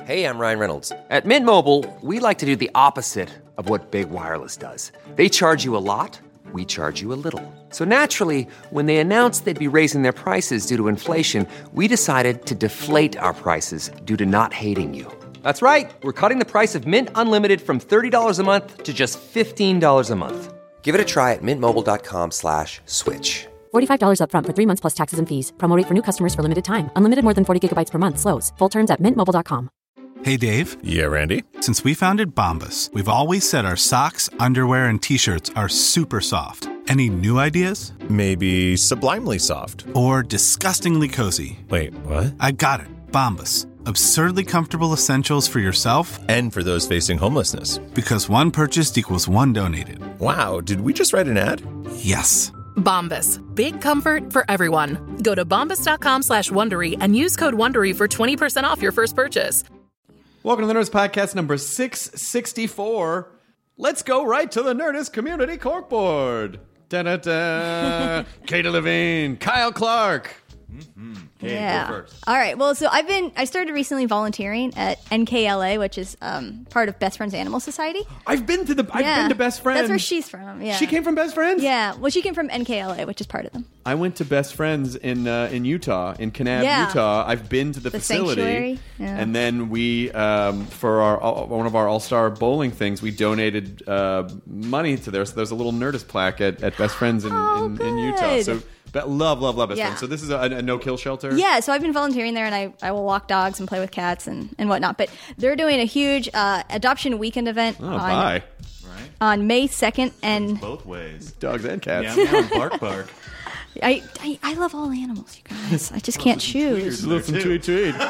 Hey, I'm Ryan Reynolds. At Mint Mobile, we like to do the opposite of what Big Wireless does. They charge you a lot, we charge you a little. So naturally, when they announced they'd be raising their prices due to inflation, we decided to deflate our prices due to not hating you. That's right. We're cutting the price of Mint Unlimited from $30 a month to just $15 a month. Give it a try at mintmobile.com/switch. $45 up front for 3 months plus taxes and fees. Promo rate for new customers for limited time. Unlimited more than 40 gigabytes per month slows. Full terms at mintmobile.com. Hey, Dave. Yeah, Randy. Since we founded Bombas, we've always said our socks, underwear, and T-shirts are super soft. Any new ideas? Maybe sublimely soft. Or disgustingly cozy. Wait, what? I got it. Bombas. Absurdly comfortable essentials for yourself and for those facing homelessness. Because one purchased equals one donated. Wow, did we just write an ad? Yes. Bombas. Big comfort for everyone. Go to bombas.com/Wondery and use code Wondery for 20% off your first purchase. Welcome to the Nerdist Podcast number 664. Let's go right to the Nerdist Community Corkboard. Da-da-da. Katie Levine, Kyle Clark. Katie, go first. All right. Well, so I started recently volunteering at NKLA, which is part of Best Friends Animal Society. I've been to Best Friends. That's where she's from. Yeah. She came from Best Friends? Yeah. Well, she came from NKLA, which is part of them. I went to Best Friends in Utah, in Kanab, Utah. I've been to the facility. Sanctuary. Yeah. And then we, for one of our all-star bowling things, we donated money to there. So there's a little Nerdist plaque at Best Friends in Utah. So love Best Friends. So this is a no-kill shelter? Yeah, so I've been volunteering there, and I will walk dogs and play with cats and whatnot. But they're doing a huge adoption weekend event on May 2nd. And both ways. Dogs and cats. Meow, meow, bark, bark. I love all animals, you guys. I just can't choose. Listen, tweet.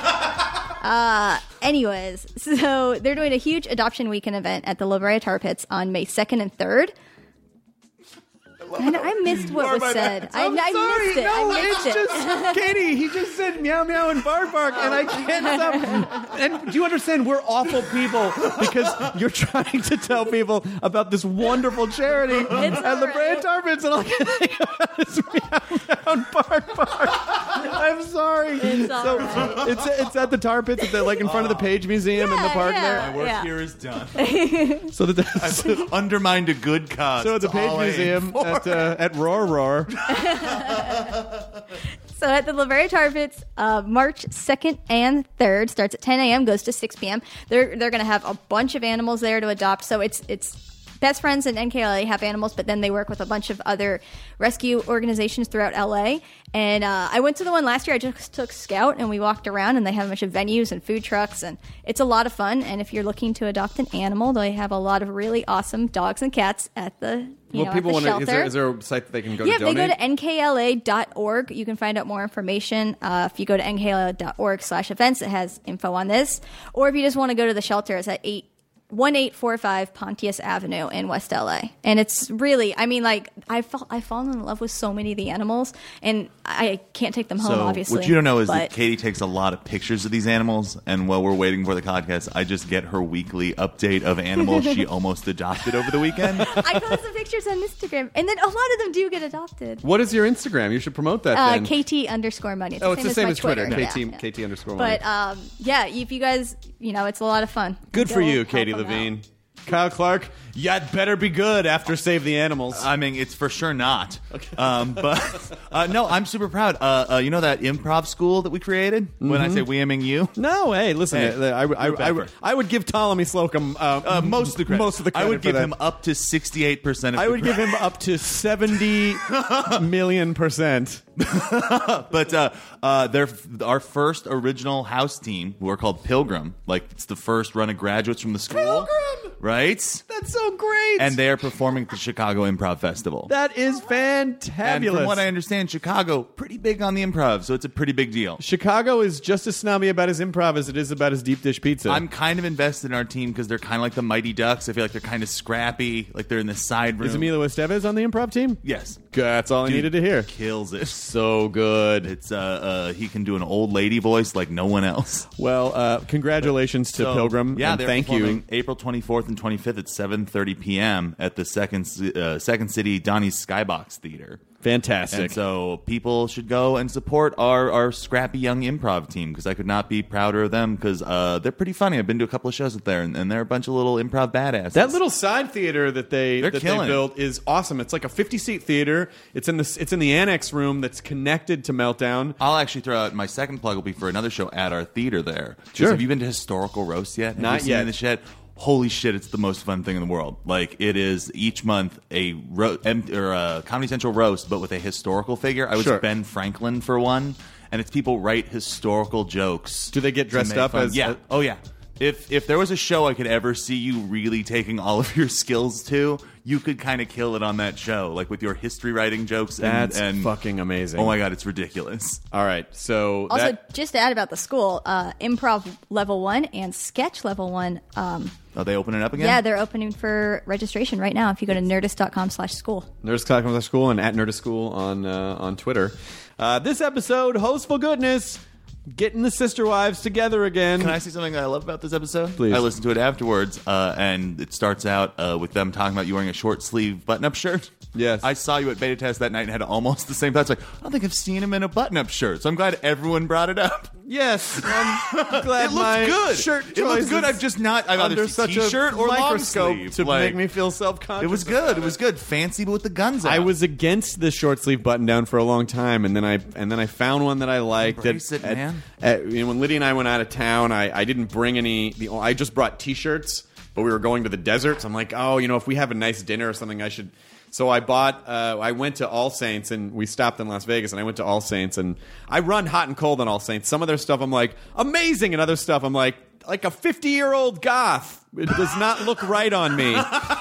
Anyways, so they're doing a huge adoption weekend event at the La Brea Tar Pits on May 2nd and 3rd. I missed what was said. I missed it. No, I missed it's it. just Katie. He just said meow meow and bark bark, and I can't stop. And do you understand? We're awful people because you're trying to tell people about this wonderful charity at La Brea Tar Pits, and all I can think about is meow meow and bark bark. I'm sorry. It's all right. It's at the Tar Pits, in front of the Page Museum in the park there. My work here is done. So I've undermined a good cause. So at the Page Museum at Roar. So at the La Brea Tar Pits, March 2nd and 3rd, starts at 10 a.m., goes to 6 p.m. They're going to have a bunch of animals there to adopt. So it's Best Friends and NKLA have animals, but then they work with a bunch of other rescue organizations throughout LA. And I went to the one last year. I just took Scout, and we walked around, and they have a bunch of venues and food trucks, and it's a lot of fun. And if you're looking to adopt an animal, they have a lot of really awesome dogs and cats at the shelter. Is there a site that they can go to donate? Yeah, they go to nkla.org. You can find out more information. If you go to nkla.org/events, it has info on this. Or if you just want to go to the shelter, it's at 1845 Pontius Avenue in West LA. And it's really, I've fallen in love with so many of the animals, and I can't take them home, obviously. What you don't know is that Katie takes a lot of pictures of these animals, and while we're waiting for the podcast, I just get her weekly update of animals she almost adopted over the weekend. I post the pictures on Instagram, and then a lot of them do get adopted. What is your Instagram? You should promote that then. KT_money. It's the same as Twitter. Yeah. KT_money. But if you guys, it's a lot of fun. Good for you, Katie Levine. Kyle Clark, it better be good after Save the Animals. I mean, it's for sure not. Okay. No, I'm super proud. You know that improv school that we created? Mm-hmm. When I say we, I mean you? No, hey, listen. I would give Ptolemy Slocum most of the credit. Most of the credit. I would give him up to 68%. I would give him up to 70 million%. But they're our first original house team, who are called Pilgrim. It's the first run of graduates from the school. Pilgrim! Right? That's so great. And they are performing at the Chicago Improv Festival. That is fantabulous. And from what I understand, Chicago, pretty big on the improv, so it's a pretty big deal. Chicago is just as snobby about his improv as it is about his deep dish pizza. I'm kind of invested in our team because they're kind of like the Mighty Ducks. I feel like they're kind of scrappy, like they're in the side room. Is Emilio Estevez on the improv team? Yes. That's all I needed to hear. Kills it. So good. It's he can do an old lady voice like no one else. Well, congratulations to Pilgrim. Yeah, and they're thank you. April 24th and 25th at 7:30 p.m. at the Second City Donnie's Skybox Theater. Fantastic. And so people should go and support our scrappy young improv team, because I could not be prouder of them, because they're pretty funny. I've been to a couple of shows up there, and they're a bunch of little improv badasses. That little side theater that they killing it. built is awesome. It's like a 50-seat theater. It's in the annex room that's connected to Meltdown. I'll actually throw out my second plug will be for another show at our theater there. Sure. Have you been to Historical Roast yet? Have Not you seen yet. The shit? Holy shit, it's the most fun thing in the world. Like, it is each month a Comedy Central roast, but with a historical figure. I was Sure. Ben Franklin for one, and it's people write historical jokes. Do they get to dressed make up fun. as... Yeah. Oh, yeah. If there was a show I could ever see you really taking all of your skills to, you could kind of kill it on that show, like with your history writing jokes. That's and fucking amazing. Oh my god, it's ridiculous. All right, so Also, just to add about the school, improv level 1 and sketch level 1. Are they opening up again? Yeah, they're opening for registration right now if you go to nerdist.com/school. Nerdist.com/school and at Nerdist School on Twitter. This episode, Hostful Goodness, getting the sister wives together again. Can I say something that I love about this episode? Please. I listened to it afterwards, and it starts out with them talking about you wearing a short sleeve button-up shirt. Yes. I saw you at Beta Test that night and had almost the same thoughts. Like, I don't think I've seen him in a button-up shirt, so I'm glad everyone brought it up. Yes, I'm glad It my looks good. shirt It looks choice good. is I've just not. I've under either such t-shirt a or long microscope sleeve. to Like, make me feel self-conscious. It was good. It was good. Fancy, but with the guns out. I was against the short sleeve button down for a long time, and then I found one that I liked. Embrace it, man. When Lydia and I went out of town, I didn't bring any. I just brought T-shirts, but we were going to the desert. So I'm like, if we have a nice dinner or something, I should. So I bought. I went to All Saints, and we stopped in Las Vegas, and I went to All Saints, and I run hot and cold on All Saints. Some of their stuff I'm like amazing, and other stuff I'm like a 50-year-old goth. It does not look right on me.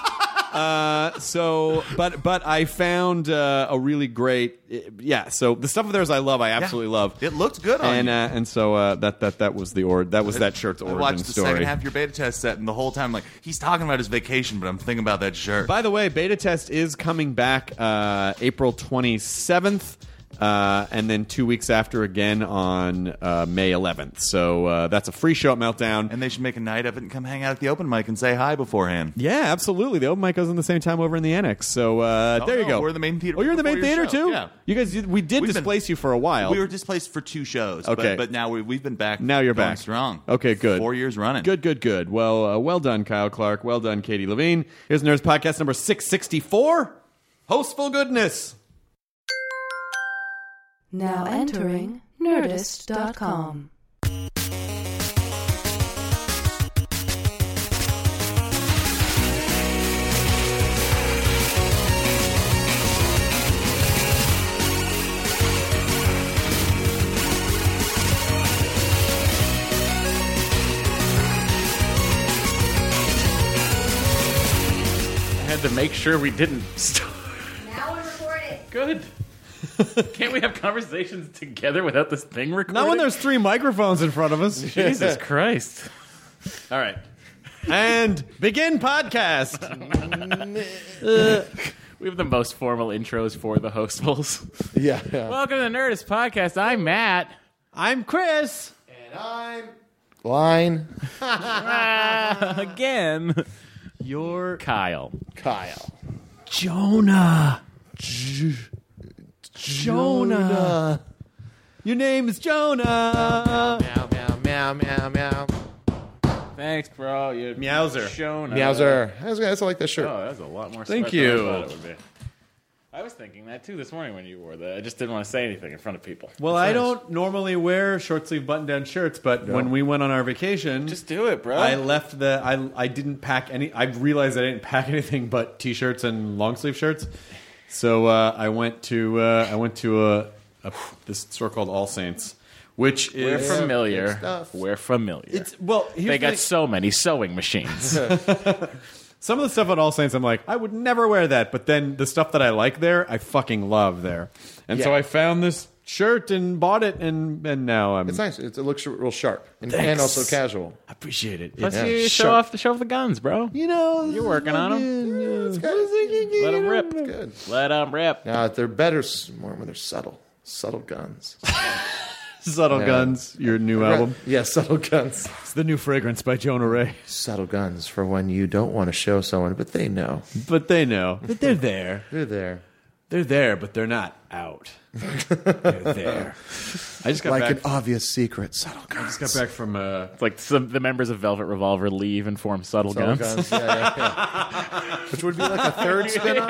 But I found a really great, So the stuff of theirs I love, I absolutely love. It looked good on you. And so that was that shirt's I origin watched the story. second half of your Beta Test set, and the whole time, like, he's talking about his vacation, but I'm thinking about that shirt. By the way, Beta Test is coming back April 27th. And then 2 weeks after again on May 11th. So that's a free show at Meltdown. And they should make a night of it and come hang out at the open mic and say hi beforehand. Yeah, absolutely. The open mic goes in the same time over in the annex. So there you go. We're in the main theater. Oh, you're in the main before your theater show. too? Yeah. You guys, we did We've displace you for a while. We were displaced for 2 shows. Okay. But now we've been back. Now you're going back. strong. Okay, good. 4 years running. Good. Well, well done, Kyle Clark. Well done, Katie Levine. Here's Nerds Podcast number 664. Hostful Goodness. Now entering Nerdist.com. I had to make sure we didn't start. Now we're recording. Good. Can't we have conversations together without this thing recording? Not when there's 3 microphones in front of us. Jesus Christ. All right. And begin podcast. We have the most formal intros for the hostables. Yeah. Welcome to the Nerdist Podcast. I'm Matt. I'm Chris. And I'm Line. Again. You're Kyle. Jonah. Jonah. Your name is Jonah. Meow, meow, meow, meow, meow. Thanks, bro. You Meowser. Jonah. Meowser. I like that shirt. Oh, that's a lot more Thank sweat than I you. thought it would be. I was thinking that too this morning when you wore that. I just didn't want to say anything in front of people. Well, I don't normally wear short sleeve button down shirts, but when we went on our vacation, Just do it, bro. I left I didn't pack any. I realized I didn't pack anything but t-shirts and long sleeve shirts. So I went to this store called All Saints, which We're is familiar. good stuff. We're familiar. It's well. Here's They the got thing. so many sewing machines. Some of the stuff at All Saints, I'm like, I would never wear that. But then the stuff that I like there, I fucking love there. And so Yeah. I found this shirt and bought it, and now I'm. It's nice. It looks real sharp and Thanks. also casual. I appreciate it. Plus, Yeah. you show off the guns, bro. You know, You're working on them. Let them rip. Good. Let them rip. Now they're better more when they're subtle guns. Subtle Yeah. Guns, your new album. Yeah, subtle guns. It's the new fragrance by Jonah Ray. Subtle guns for when you don't want to show someone, but they know But they know that they're there. they're there. They're there, but they're not out. They're there. I just got Like back. an obvious secret. Subtle I guns. just got back from. It's like the members of Velvet Revolver leave and form Subtle Subtle Guns. guns. Yeah. Which would be like a third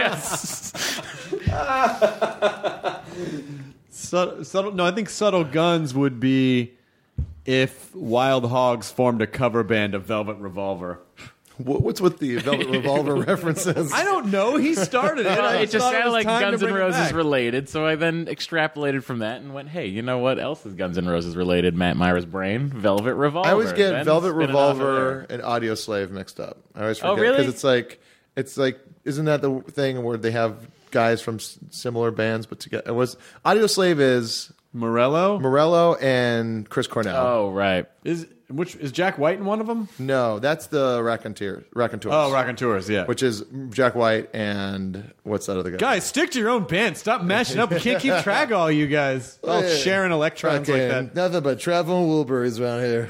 spin-off. Subtle. No, I think Subtle Guns would be if Wild Hogs formed a cover band of Velvet Revolver. What's with the Velvet Revolver references? I don't know. He started it. I It just thought sounded was like time to Guns N' bring it Roses back. related, so I then extrapolated from that and went, hey, you know what else is Guns N' Roses related? Matt Myra's brain, Velvet Revolver. I always get Then Velvet spin it off of Revolver there. and Audio Slave mixed up. I always Oh, forget really? it's like isn't that the thing where they have guys from similar bands but together? It was Audio Slave is Morello and Chris Cornell. Oh, right. is Jack White in one of them? No, that's the Raconteurs. Oh, Raconteurs, yeah. Which is Jack White and what's that other guy? Guys, stick to your own band. Stop mashing up. We can't keep track of all you guys. All Yeah. sharing electrons like that. Nothing but Trevor and Wilburys around here.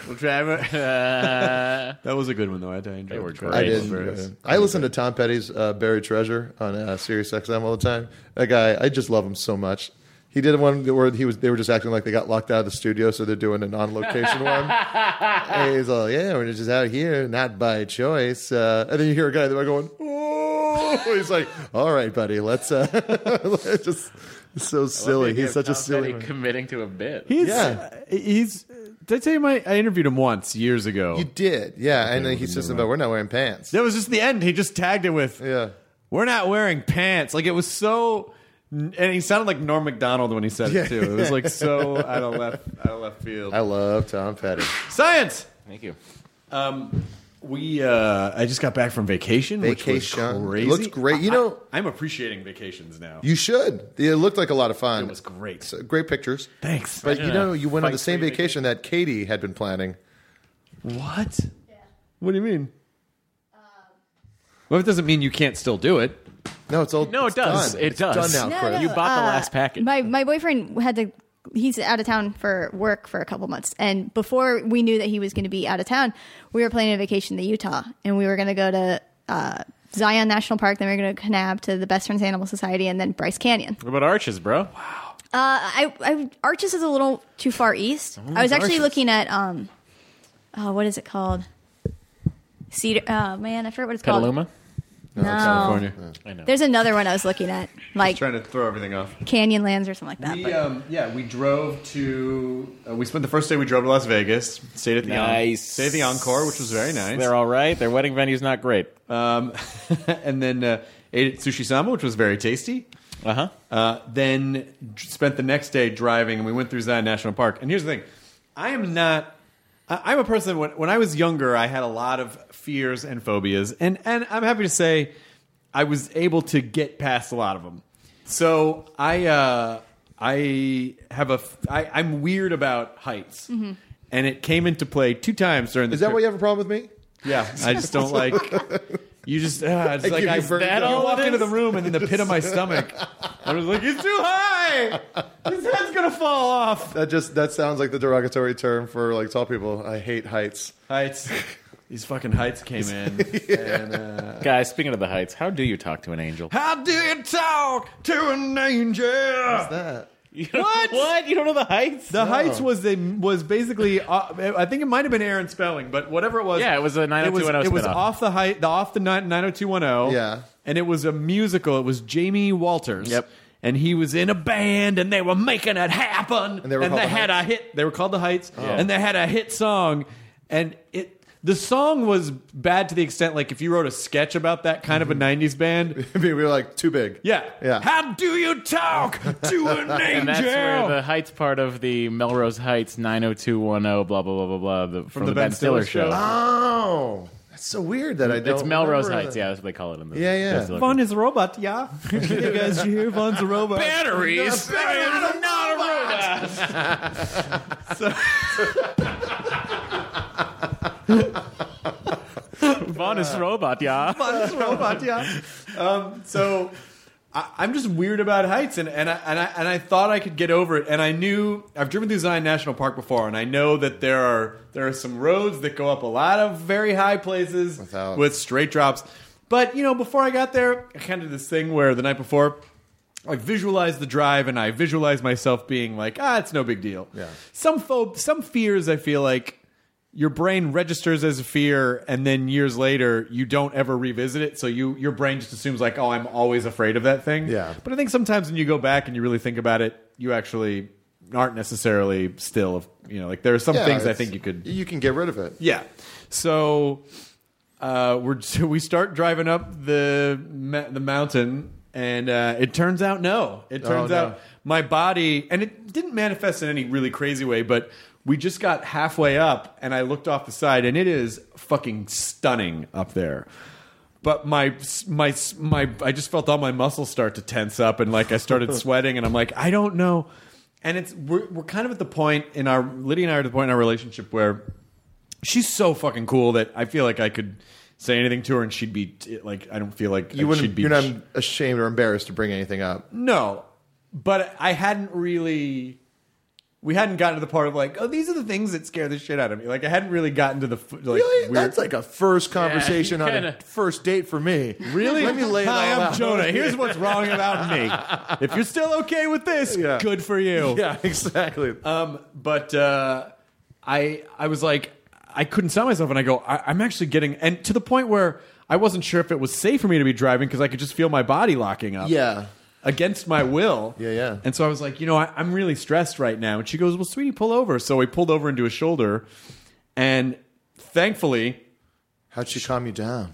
That was a good one, though. I enjoyed They were it. great. I did. I listen to Tom Petty's Buried Treasure on Sirius XM all the time. That guy, I just love him so much. He did one where they were just acting like they got locked out of the studio, so they're doing an on-location one. And he's all, yeah, we're just out here, not by choice. And then you hear a guy in the back going, oh! He's like, all right, buddy, let's just... It's so silly. He's such a silly man. Committing to a bit. He's. Did I tell you I interviewed him once years ago? You did, yeah. And then he says about, we're not wearing pants. That was just the end. He just tagged it with, we're not wearing pants. Like, it was so... And he sounded like Norm Macdonald when he said it, too. It was like so out of left field. I love Tom Petty. Science! Thank you. I just got back from vacation, which was crazy. It looks great. You know, I'm appreciating vacations now. You should. It looked like a lot of fun. It was great. So, great pictures. Thanks. But you went on the same vacation that Katie had been planning. What? Yeah. What do you mean? Well, it doesn't mean you can't still do it. No, it's all. No, it does. Done. It It's does. done now, Chris. You bought the last package. My boyfriend had to. He's out of town for work for a couple months, and before we knew that he was going to be out of town, we were planning a vacation to Utah, and we were going to go to Zion National Park, then we were going to Kanab to the Best Friends Animal Society, and then Bryce Canyon. What about Arches, bro? Wow. Arches is a little too far east. I was actually looking at what is it called? Cedar. Oh man, I forget what it's called. Petaluma? No, California. I know. There's another one I was looking at, like Just trying to throw everything off. Canyonlands or something like that. We drove to. We spent the first day. We drove to Las Vegas. Stayed at the Encore, which was very nice. They're all right. Their wedding venue's not great. And then ate at Sushi Sama, which was very tasty. Then spent the next day driving, and we went through Zion National Park. And here's the thing: I'm a person. When I was younger, I had a lot of fears and phobias, and I'm happy to say I was able to get past a lot of them. So I'm weird about heights, and it came into play 2 times during the. Is that why you have a problem with me? Yeah, I just don't like. You just it's like I you walk into the room and in the pit of my stomach, I was like, "It's too high. His head's gonna fall off." That sounds like the derogatory term for like tall people. I hate heights. Heights. These fucking heights came in. And, Guys, speaking of the heights, how do you talk to an angel? how do you talk to an angel? What's that? What? You don't know the heights? The heights was basically. I think it might have been Aaron Spelling, but whatever it was. Yeah, it was a 90210 It was spin-off. off the 90210. Yeah. And it was a musical. It was Jamie Walters. Yep. And he was in a band, and they were making it happen. And they were called the had Heights? a hit. They were called the Heights, Yeah. and they had a hit song, and the song was bad to the extent like if you wrote a sketch about that kind of a '90s band. We were like too big. Yeah. Yeah. How do you talk to an angel? And that's where the Heights part of the Melrose Heights 90210 blah, blah, blah, blah, blah, from the Ben Stiller show. Oh, that's so weird that I don't. It's Melrose remember Heights, that. yeah, that's what they call it in the Yeah, yeah. Ben Stiller Vaughn show. is a robot, yeah. You guys hear Vaughn's a robot? Batteries! I'm not a robot! Vaughn is robot, yeah. Vaughn's a robot, yeah. So I'm just weird about heights, and I thought I could get over it. And I knew I've driven through Zion National Park before, and I know that there are some roads that go up a lot of very high places with straight drops. But before I got there, I kind of did this thing where the night before like visualize the drive, and I visualize myself being like, it's no big deal. Yeah. Some fears, I feel like your brain registers as a fear, and then years later you don't ever revisit it. So your brain just assumes like, I'm always afraid of that thing. Yeah. But I think sometimes when you go back and you really think about it, you actually aren't necessarily still. Like there are some things I think you can get rid of it. Yeah. So we start driving up the mountain. And it turns out, no. It turns out my body, and it didn't manifest in any really crazy way, but we just got halfway up, and I looked off the side, and it is fucking stunning up there. But my I just felt all my muscles start to tense up, and like I started sweating, and I'm like, I don't know. And we're kind of at the point Lydia and I are at the point in our relationship where she's so fucking cool that I feel like I could say anything to her and she'd be like, I don't feel like she'd be. You're not ashamed or embarrassed to bring anything up. No, but we hadn't gotten to the part of like, these are the things that scare the shit out of me. Like I hadn't really gotten to the really? Weird. That's like a first conversation on a first date for me. Really? Let me lay it all Hi, I'm out. Jonah. Here's what's wrong about me. If you're still okay with this, good for you. Yeah, exactly. But I was like, I couldn't stop myself, and I go, I'm actually getting, and to the point where I wasn't sure if it was safe for me to be driving because I could just feel my body locking up. Yeah. Against my will. Yeah. And so I was like, I'm really stressed right now. And she goes, well, sweetie, pull over. So we pulled over into a shoulder, and thankfully... How'd she calm you down?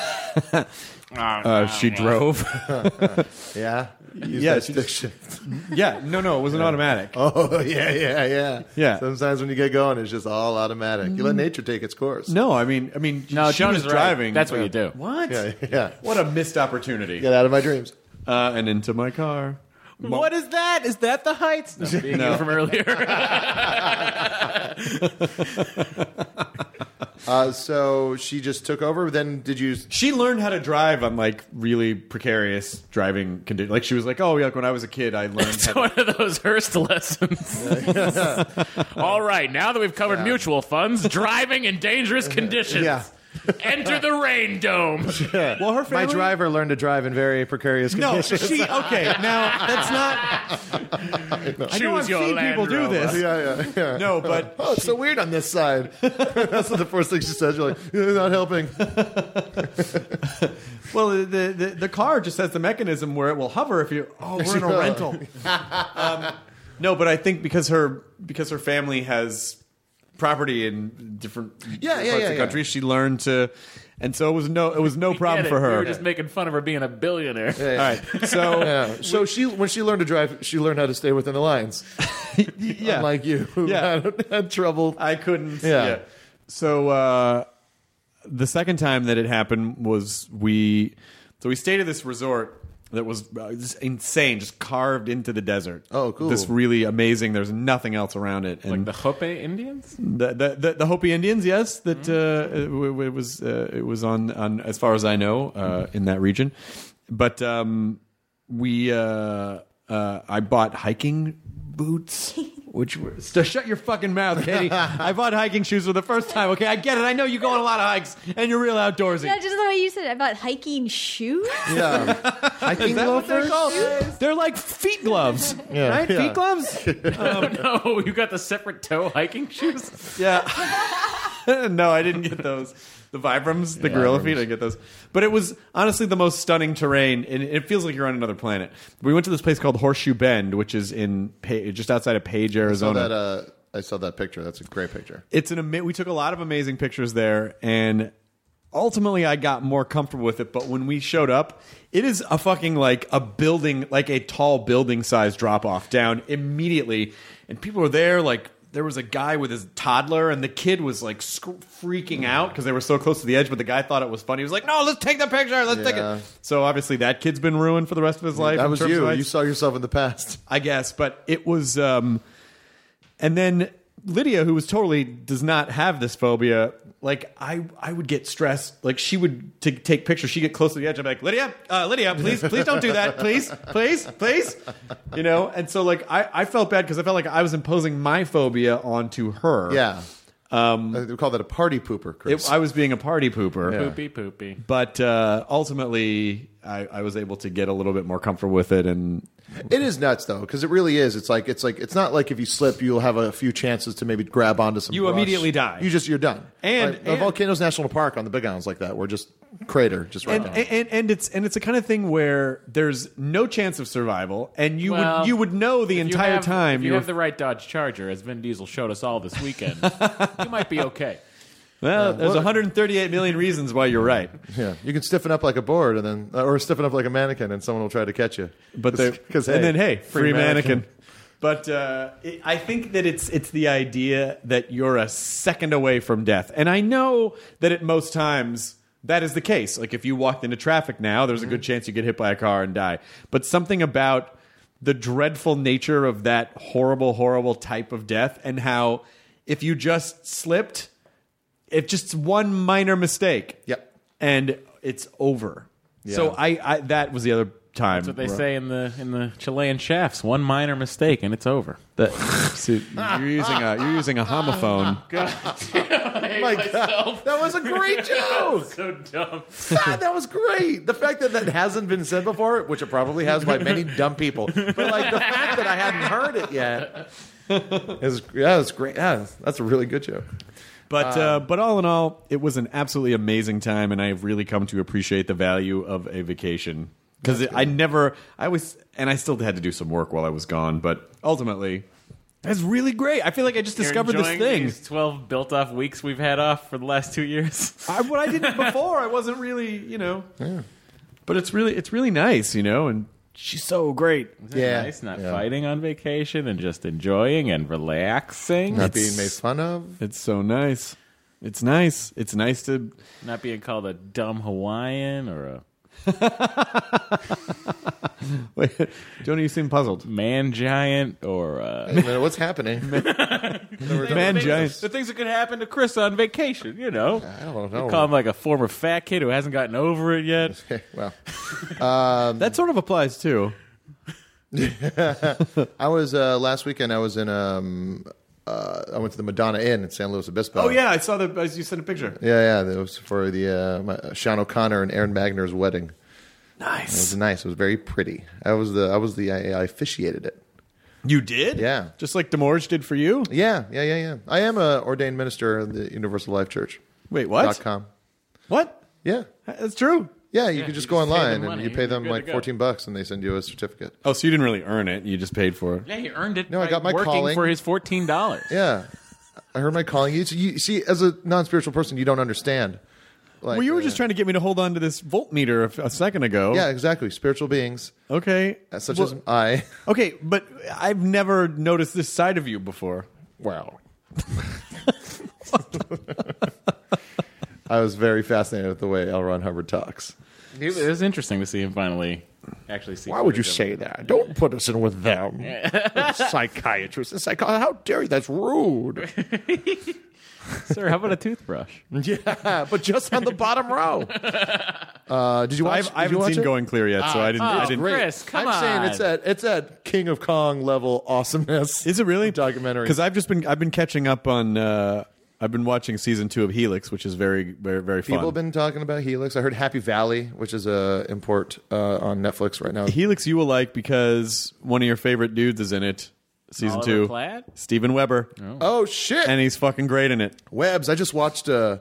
She drove. Yeah? Yeah. Stick shift. Yeah. No, it was an automatic. Oh, yeah. Yeah. Sometimes when you get going, it's just all automatic. You let nature take its course. No, I mean, no, she was right. driving. That's what you do. What? Yeah. What a missed opportunity. Get out of my dreams. And into my car. What is that? Is that the heights? No, being you from earlier. So she just took over. Then did you? She learned how to drive on like really precarious driving conditions. Like she was like, like when I was a kid, I learned. It's one of those Hearst lessons. All right, now that we've covered mutual funds, driving in dangerous conditions. Yeah. Enter the rain dome. Well, her family... My driver learned to drive in very precarious conditions. Okay, now that's not. I know I've seen people do this. Yeah. No, but it's so weird on this side. That's the first thing she says. You're like, you're not helping. Well, the car just has the mechanism where it will hover if you. We're in a rental. No, but I think because her family has property in different parts of the country, she learned to, and so it was no problem for her. We were just making fun of her being a billionaire. All right, so so when she learned to drive, she learned how to stay within the lines. Yeah, unlike you, who had trouble. I couldn't. Yeah. So the second time that it happened was we stayed at this resort that was just insane, just carved into the desert. Oh, cool! This really amazing. There's nothing else around it. And like the Hopi Indians. The Hopi Indians, yes. That it was on as far as I know in that region. But I bought hiking boots. Which were shut your fucking mouth, Katie. I bought hiking shoes for the first time. Okay, I get it. I know you go on a lot of hikes and you're real outdoorsy. Yeah, just the way you said it about hiking shoes. Yeah, hiking loafers. They're called? They're like feet gloves, right? Yeah. Feet gloves. No, you got the separate toe hiking shoes. Yeah. No, I didn't get those. The Vibrams, the gorilla feet, I didn't get those. But it was honestly the most stunning terrain, and it feels like you're on another planet. We went to this place called Horseshoe Bend, which is just outside of Page, Arizona. I saw that picture. That's a great picture. We took a lot of amazing pictures there, and ultimately I got more comfortable with it. But when we showed up, it is a fucking like a building, like a tall building size drop off down immediately, and people were there like. There was a guy with his toddler, and the kid was like freaking out because they were so close to the edge. But the guy thought it was funny. He was like, "No, let's take the picture. Let's take it." So obviously, that kid's been ruined for the rest of his life. That was you. You saw yourself in the past, I guess. But it was, and then Lydia, who does not have this phobia. Like I would get stressed. Like she would take pictures. She'd get close to the edge. I'd be like, Lydia, please don't do that. Please. And so like I felt bad because I felt like I was imposing my phobia onto her. Yeah. They call that a party pooper, Chris. I was being a party pooper. Yeah. Poopy. But ultimately, I was able to get a little bit more comfortable with it. And It is nuts though, because it really is. It's not like if you slip, you'll have a few chances to maybe grab onto some. You brush. immediately die. You're done. And Volcanoes National Park on the Big Islands like that. We're just crater, just right down. And it's the kind of thing where there's no chance of survival, and you would know the entire time. If you have the right Dodge Charger, as Vin Diesel showed us all this weekend, you might be okay. Well, there's 138 million reasons why you're right. Yeah, you can stiffen up like a board, and then or stiffen up like a mannequin, and someone will try to catch you. But free mannequin. But I think that it's the idea that you're a second away from death, and I know that at most times that is the case. Like if you walked into traffic now, there's a good chance you get hit by a car and die. But something about the dreadful nature of that horrible, horrible type of death, and how if you just slipped. If just one minor mistake, and it's over. Yeah. So I that was the other time. That's what they say in the Chilean chefs. One minor mistake and it's over. See, you're using a homophone. God damn, my God, that was a great joke. So dumb. God, that was great. The fact that hasn't been said before, which it probably has by many dumb people, but like the fact that I hadn't heard it yet is great. Yeah, that's a really good joke. But all in all, it was an absolutely amazing time, and I've really come to appreciate the value of a vacation. Because I still had to do some work while I was gone, but ultimately, that's really great. I feel like I just discovered this thing. These 12 built-off weeks we've had off for the last 2 years. I didn't before. I wasn't really, Yeah. But it's really nice, and she's so great. Isn't it nice not fighting on vacation and just enjoying and relaxing? Not being made fun of. It's so nice. It's nice. It's nice to... Not being called a dumb Hawaiian or a... Wait, Jonah, you seem puzzled. Man giant or a... Wait a minute, what's happening? Man giant. The things that could happen to Chris on vacation, I don't know. You call him like a former fat kid who hasn't gotten over it yet. Well, that sort of applies too. I was last weekend. I was in. I went to the Madonna Inn in San Luis Obispo. Oh yeah, I saw you sent a picture. Yeah. That was for the Sean O'Connor and Aaron Magner's wedding. Nice. It was nice. It was very pretty. I officiated it. You did? Yeah. Just like Demorge did for you? Yeah. I am an ordained minister of the Universal Life Church. Wait, what? .com. What? Yeah. That's true. Yeah, you can just go online and you pay them You're like $14 and they send you a certificate. Oh, so you didn't really earn it. You just paid for it. Yeah, he earned it. No, I got my working calling for his $14. Yeah. I heard my calling. You see, as a non-spiritual person, you don't understand. Like, well, you were just trying to get me to hold on to this voltmeter a second ago. Yeah, exactly. Spiritual beings. Okay. Such as I. Okay, but I've never noticed this side of you before. Wow. I was very fascinated with the way L. Ron Hubbard talks. It was interesting to see him finally actually see. Why would you say that? Don't put us in with them. Psychiatrists and psychologists. How dare you? That's rude. Sir, how about a toothbrush? Yeah, but just on the bottom row. Did you watch? I haven't seen Going Clear yet, so I didn't. Chris, come on. I'm saying it's at King of Kong level awesomeness. Is it really documentary? Because I've been catching up on. I've been watching season 2 of Helix, which is very, very, very fun. People have been talking about Helix. I heard Happy Valley, which is a import on Netflix right now. Helix you will like because one of your favorite dudes is in it. Season Oliver 2. Platt? Steven Weber. Oh, shit. And he's fucking great in it. Webbs. I just watched a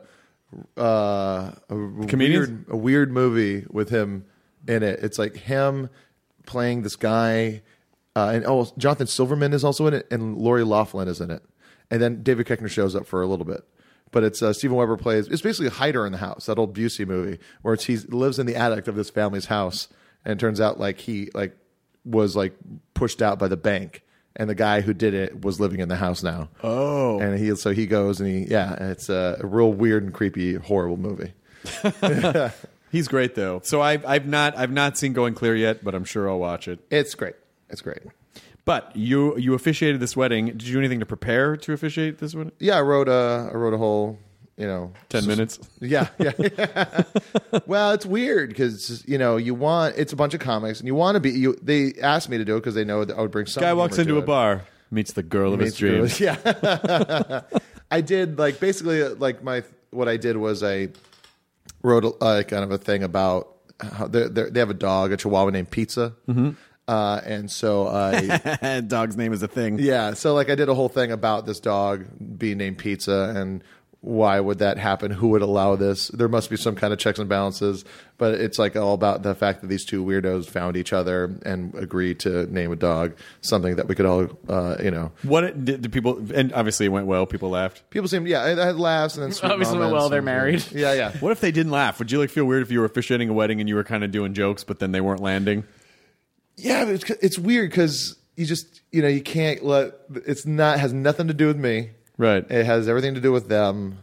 weird movie with him in it. It's like him playing this guy. And Jonathan Silverman is also in it. And Lori Loughlin is in it. And then David Koechner shows up for a little bit. But it's Steven Weber plays. It's basically Hider in the House, that old Busey movie, where he lives in the attic of this family's house. And it turns out he was pushed out by the bank. And the guy who did it was living in the house now. Oh. And he goes and it's a real weird and creepy, horrible movie. He's great though. So I've not seen Going Clear yet, but I'm sure I'll watch it. It's great. It's great. But you officiated this wedding. Did you do anything to prepare to officiate this wedding? Yeah, I wrote a whole 10 minutes. Yeah. Well, it's weird because it's a bunch of comics and you want to be. They asked me to do it because they know that I would bring some. Guy walks into a bar, meets the girl of his dreams. Yeah, I did what I did was I wrote kind of a thing about how they have a dog, a Chihuahua named Pizza. Mm-hmm. And so I dog's name is a thing. Yeah, so like I did a whole thing about this dog being named Pizza and why would that happen? Who would allow this? There must be some kind of checks and balances, but it's like all about the fact that these two weirdos found each other and agreed to name a dog something that we could all, What did people? And obviously it went well. People laughed. People seemed, I had laughs and then sweet Obviously went moments well. They're and- married. Yeah. What if they didn't laugh? Would you like feel weird if you were officiating a wedding and you were kind of doing jokes, but then they weren't landing? Yeah, but it's weird because you just, you can't let, has nothing to do with me. Right. It has everything to do with them.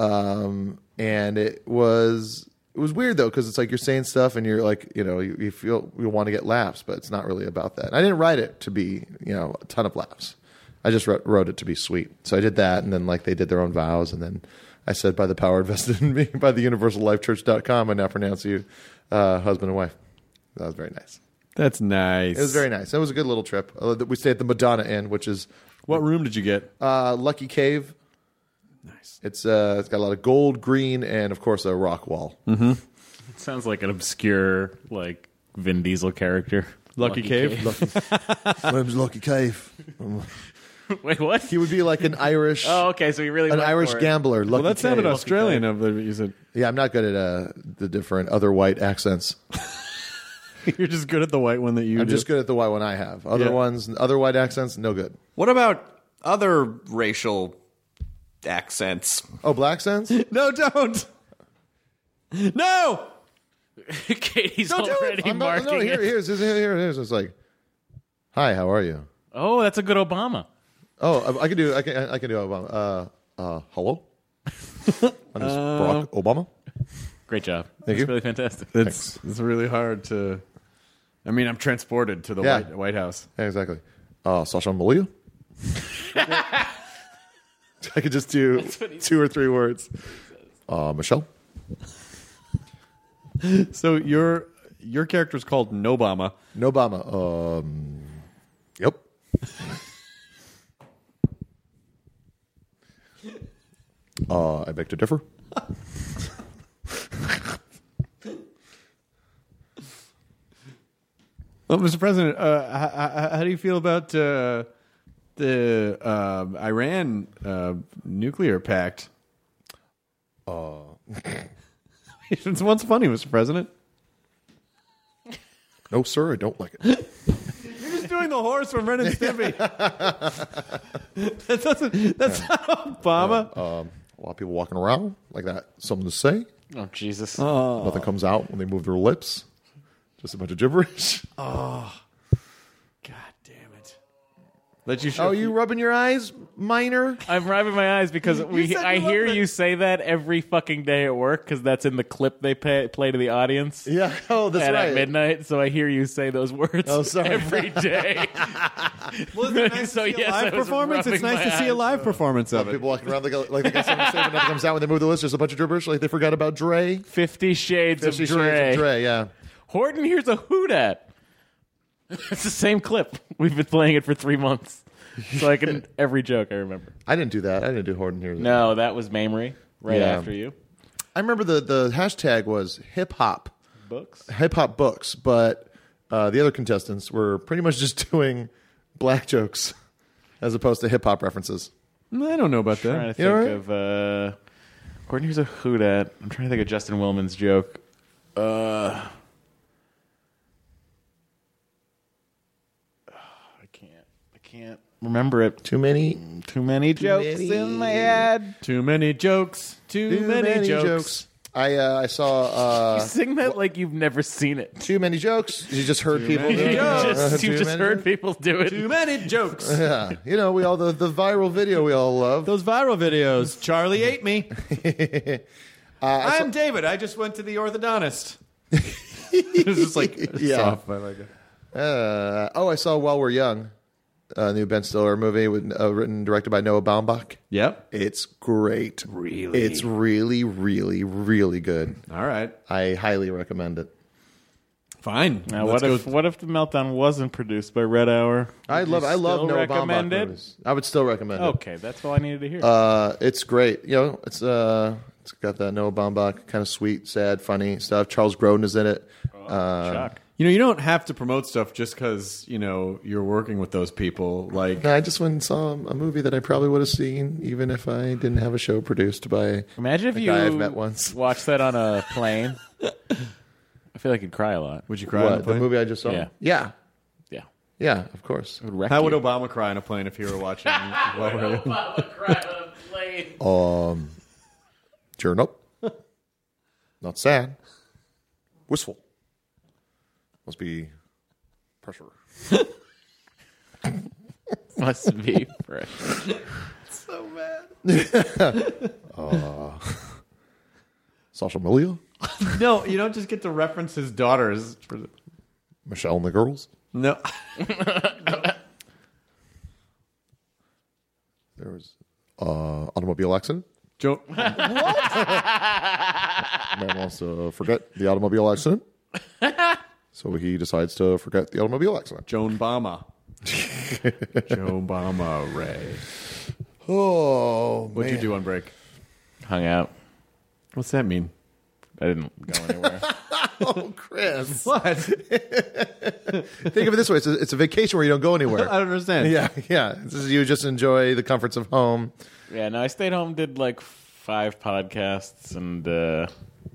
And it was weird though, because it's like you're saying stuff and you're like, you feel you want to get laughs, but it's not really about that. And I didn't write it to be, a ton of laughs. I just wrote it to be sweet. So I did that, and then like they did their own vows, and then I said, by the power invested in me by the universallifechurch.com, I now pronounce you husband and wife. That was very nice. That's nice. It was very nice. It was a good little trip. We stayed at the Madonna Inn, which is What room did you get? Lucky Cave. Nice. It's got a lot of gold, green, and of course a rock wall. Mm-hmm. It sounds like an obscure, like Vin Diesel character. Lucky Cave? My name's Lucky Cave. Wait, what? He would be like an Irish. Oh, okay. So he really an went Irish for it. gambler. Lucky Well, that sounded Cave. Australian. You said Yeah, I'm not good at the different other white accents. you're just good at the white one that you. I'm do. just good at the white one I have. Other ones, other white accents, no good. What about other racial accents? Oh, black sense? No, don't. No. Katie's Don't do it. already marking No, it. here's. It's like, hi, how are you? Oh, that's a good Obama. Oh, I can do Obama. Hello? My name's Barack Obama. Great job. Thank That's you. really fantastic. It's really hard to. I mean, I'm transported to the White House. Yeah, exactly. Sasha Malia. I could just do 2 or 3 words. Michelle. So your character's called Nobama. Nobama. Yep. I beg to differ. Well, Mr. President, how do you feel about the Iran nuclear pact? What's funny, Mr. President? No, sir, I don't like it. You're just doing the horse from Ren and Stimpy. That's not Obama. A lot of people walking around like that. Something to say. Oh, Jesus. Nothing comes out when they move their lips. Just a bunch of gibberish. Oh, God damn it! Let you show. Oh, you rubbing your eyes, minor? I'm rubbing my eyes because I hear love you say that every fucking day at work because that's in the clip they play to the audience. Yeah. Oh, that's right. At midnight, so I hear you say those words Oh, sorry. every day. Well, it's nice So, to see yes, a I live was performance. It's rubbing nice to my see a eyes. live performance of it. People walking around like they got something to say, but nothing comes out when they move the list. Just a bunch of gibberish, like they forgot about Dre. 50 Shades 50 of Shades Dre. of Dre, yeah. Horton, here's a hoot at. It's the same clip. We've been playing it for 3 months. So I can every joke I remember. I didn't do that. I didn't do Horton here. No, that was Mamrie right Yeah. after you. I remember the hashtag was hip hop Books. but the other contestants were pretty much just doing black jokes as opposed to hip hop references. I don't know about Trying that. to You all think of Horton, here's a hoot at. I'm trying to think of Justin Willman's joke. I can't remember it. Too many jokes in my head. Too many jokes. Too many jokes. I saw You sing that like you've never seen it. too many jokes. You just heard people many do it. jokes. You've Too just many heard jokes. people do it. Too many jokes. Yeah, we all the viral video we all love. Those viral videos. Charlie ate me. I'm David. I just went to the orthodontist. It's just like Yeah. soft. I like it. I saw While We're Young, a new Ben Stiller movie written and directed by Noah Baumbach. Yep. It's great. Really? It's really, really, really good. All right. I highly recommend it. Fine. Now, Let's what if The Meltdown wasn't produced by Red Hour? I love still Noah recommend Baumbach it? movies. I would still recommend it. Okay, that's all I needed to hear. It's great. It's It's got that Noah Baumbach kind of sweet, sad, funny stuff. Charles Grodin is in it. Shock. You don't have to promote stuff just because you're working with those people. Like, No, I just went and saw a movie that I probably would have seen even if I didn't have a show produced by Imagine if a you guy I've met once. watched that on a plane. I feel like you'd cry a lot. Would you cry on a What, plane? the movie I just saw? Yeah. Yeah. Yeah. Yeah, of course. It would wreck How would you. Obama cry on a plane if he were watching? Obama cry on a plane? Cheering up. Not sad. Wistful. Must be pressure. Must be fresh. So mad. Sasha Malia. No, you don't just get to reference his daughters. Michelle and the girls. No. There was automobile accident. Joe. Man wants to forget the automobile accident. So he decides to forget the automobile accident. Joan Bama. Joan Bama, Ray. Oh, What'd you do on break? Hung out. What's that mean? I didn't go anywhere. Oh, Chris. What? Think of it this way. It's a vacation where you don't go anywhere. I don't understand. Yeah. This is you just enjoy the comforts of home. Yeah, no, I stayed home, did like 5 podcasts, and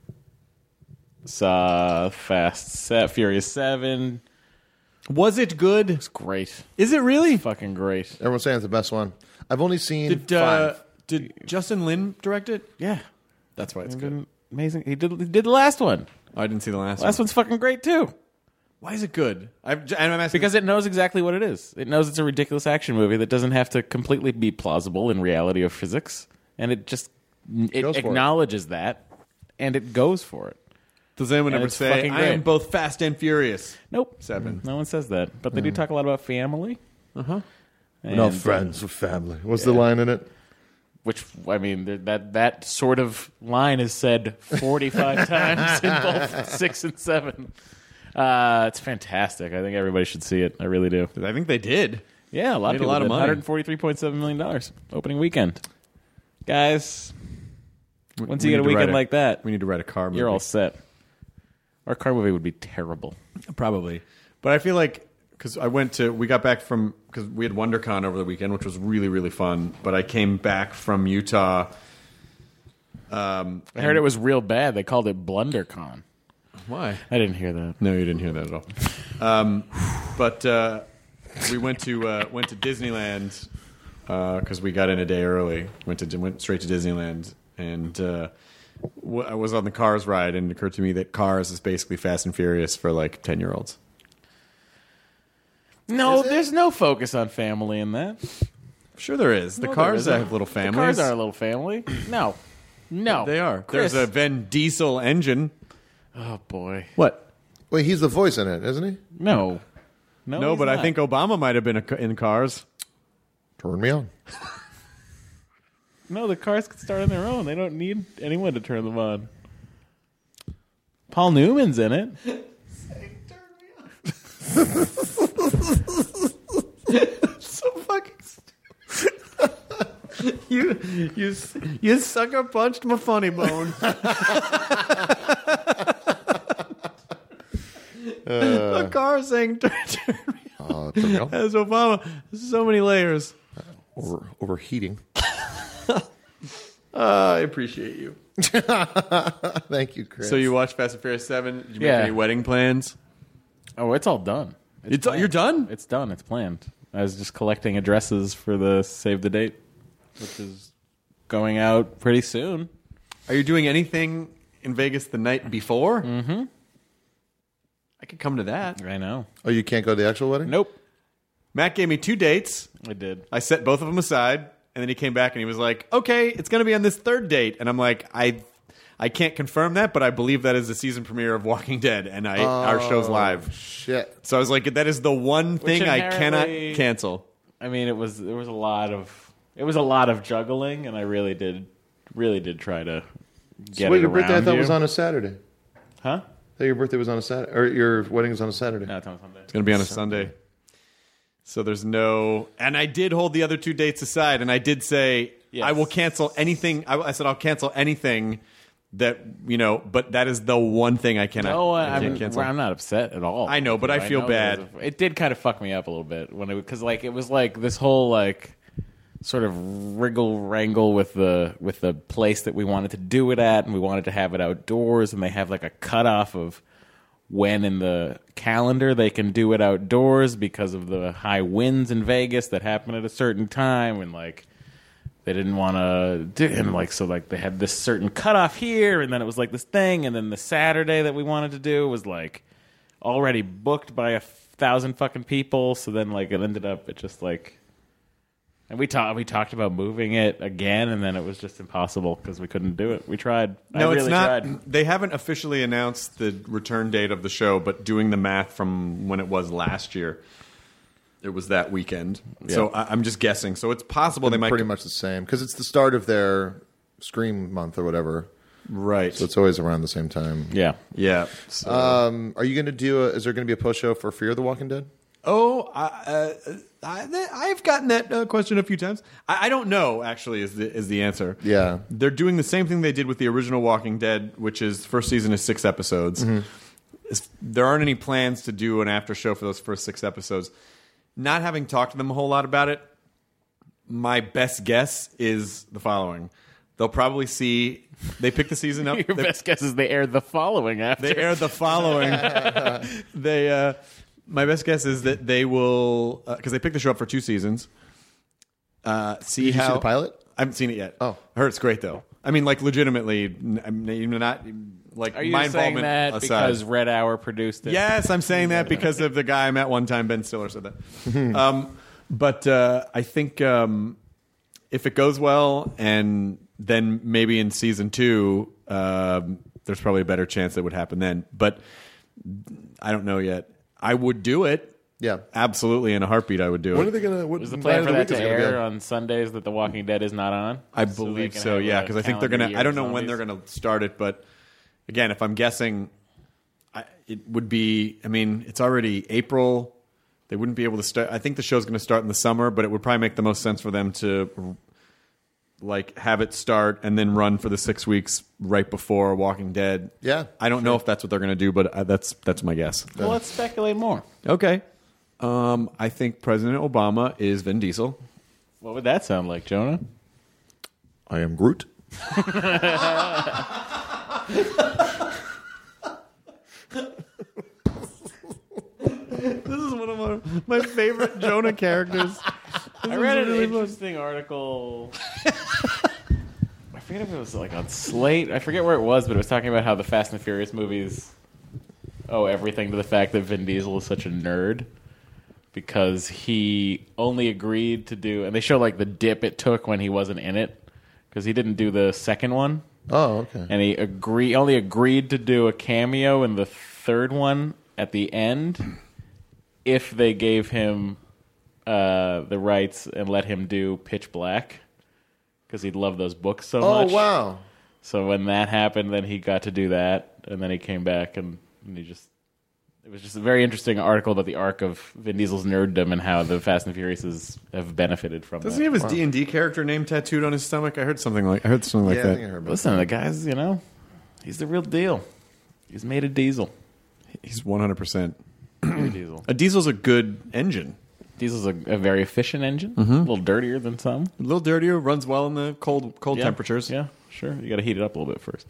saw Furious 7. Was it good? It's great. Is it really? Fucking great. Everyone's saying it's the best one. I've only seen 5. Did Justin Lin direct it? Yeah. That's why it's It's good. been amazing. He did the last one. Oh, I didn't see the last Last one. one's fucking great, too. Why is it good? I'm asking Because it knows exactly what it is. It knows it's a ridiculous action movie that doesn't have to completely be plausible in reality of physics. And it just Goes for it. acknowledges that, and it goes for it. Does anyone And ever it's say, fucking I great. am both fast and furious? Nope. 7. No one says that. But they do talk a lot about family. Uh-huh. We're not friends, we're family. What's the line in it? Which, I mean, that sort of line is said 45 times in both 6 and 7. It's fantastic. I think everybody should see it. I really do. I think they did. Yeah, a lot Made of a people lot of did. money. $143.7 million opening weekend. Guys, once We you get a need to write weekend like that, We need to write a car movie. you're all set. Our car movie would be terrible. Probably. But I feel like, because we got back from, because we had WonderCon over the weekend, which was really, really fun. But I came back from Utah. I heard it was real bad. They called it BlunderCon. Why? I didn't hear that. No, you didn't hear that at all. But we went to Disneyland because we got in a day early. Went straight to Disneyland, and I was on the Cars ride, and it occurred to me that Cars is basically Fast and Furious for like 10-year-olds. No, there's no focus on family in that. Sure, there is. The No, Cars there have isn't. little The families. Cars are a little family. No. They are. Chris. There's a Vin Diesel engine. Oh, boy. What? Wait, he's the voice in it, isn't he? No, No, he's but I not. think Obama might have been in Cars. Turn me on. No, the cars can start on their own. They don't need anyone to turn them on. Paul Newman's in it. So fucking you sucker punched my funny bone. A car saying turn me on. Turn me on. As Obama, so many layers. Overheating. I appreciate you. Thank you, Chris. So you watched Fast and Furious 7? Did you make Yeah. any wedding plans? Oh, it's all done. You're done? It's done. It's planned. I was just collecting addresses for the Save the Date, which is going out pretty soon. Are you doing anything in Vegas the night before? Mm-hmm. I could come to that. I know. Oh, you can't go to the actual wedding? Nope. Matt gave me 2 dates. I did. I set both of them aside, and then he came back and he was like, "Okay, it's going to be on this 3rd date." And I'm like, I can't confirm that, but I believe that is the season premiere of Walking Dead, and our show's live. Shit. So I was like, that is the one thing I cannot cancel. I mean, there was a lot of juggling, and I really did try to get Wait, it your birthday I around thought you. was on a Saturday. Huh? I thought your birthday was on a Saturday, or your wedding was on a Saturday. No, it's on Sunday. It's going to be on a Sunday. So there's no... And I did hold the other 2 dates aside, and I did say, I will cancel anything. I said I'll cancel anything that, but that is the one thing I cannot. No, I can't cancel. I'm not upset at all. I know, but I feel bad. It did kind of fuck me up a little bit because it was like this whole like sort of wrangle with the place that we wanted to do it at, and we wanted to have it outdoors, and they have like a cutoff of when in the calendar they can do it outdoors because of the high winds in Vegas that happen at a certain time, and like they didn't want to do it, and like so like they had this certain cutoff here, and then it was like this thing, and then the Saturday that we wanted to do was like already booked by 1,000 fucking people, so then like it ended up just like. And we talked about moving it again, and then it was just impossible because we couldn't do it. We tried. No, I really it's not. tried. They haven't officially announced the return date of the show, but doing the math from when it was last year, it was that weekend. Yeah. So I'm just guessing. So it's possible they might pretty much the same because it's the start of their Scream month or whatever. Right. So it's always around the same time. Yeah. Yeah. So. Are you going to do? Is there going to be a post show for Fear the Walking Dead? Oh, I've gotten that question a few times. I don't know. Actually, is the answer? Yeah, they're doing the same thing they did with the original Walking Dead, which is first season is 6 episodes. Mm-hmm. There aren't any plans to do an after show for those first 6 episodes. Not having talked to them a whole lot about it, my best guess is the following: they'll probably see they pick the season up. Your best guess is they aired the following after. They aired the following. My best guess is that they will, because they picked the show up for 2 seasons. See Did you how see the pilot? I haven't seen it yet. Oh, I heard it's great though. I mean, like legitimately, not like Are you my saying involvement that aside. because Red Hour produced it? Yes, I'm saying that because of the guy I met one time. Ben Stiller said that. But I think if it goes well, and then maybe in season 2, there's probably a better chance that would happen then. But I don't know yet. I would do it. Yeah, absolutely. In a heartbeat, I would do it. When are they going to? Is the plan for that to air on Sundays that The Walking Dead is not on? I believe so. Yeah, because I think they're going to. I don't know when they're going to start it, but again, if I'm guessing, it would be. I mean, it's already April. They wouldn't be able to start. I think the show's going to start in the summer, but it would probably make the most sense for them to like have it start and then run for the 6 weeks right before Walking Dead. Yeah, I don't know if that's what they're going to do, but that's my guess. Well, let's speculate more. Okay. I think President Obama is Vin Diesel. What would that sound like, Jonah? I am Groot. This is one of my favorite Jonah characters. I read an interesting article. I forget if it was like on Slate. I forget where it was, but it was talking about how the Fast and Furious movies owe everything to the fact that Vin Diesel is such a nerd because he only agreed to do, and they show like the dip it took when he wasn't in it because he didn't do the second one. Oh, okay. And he only agreed to do a cameo in the third one at the end if they gave him the rights and let him do Pitch Black because he'd love those books so much. Oh, wow. So when that happened, then he got to do that, and then he came back, and he just... It was just a very interesting article about the arc of Vin Diesel's nerddom and how the Fast and Furious have benefited from Doesn't that. he have his D&D character name tattooed on his stomach? I heard something like that. I think I heard about Listen, the guy's, he's the real deal. He's made a diesel. He's 100%. Diesel. A diesel's a good engine. Diesel's a very efficient engine. Mm-hmm. A little dirtier than some. A little dirtier, runs well in the cold Yeah. temperatures. Yeah, sure. You got to heat it up a little bit first.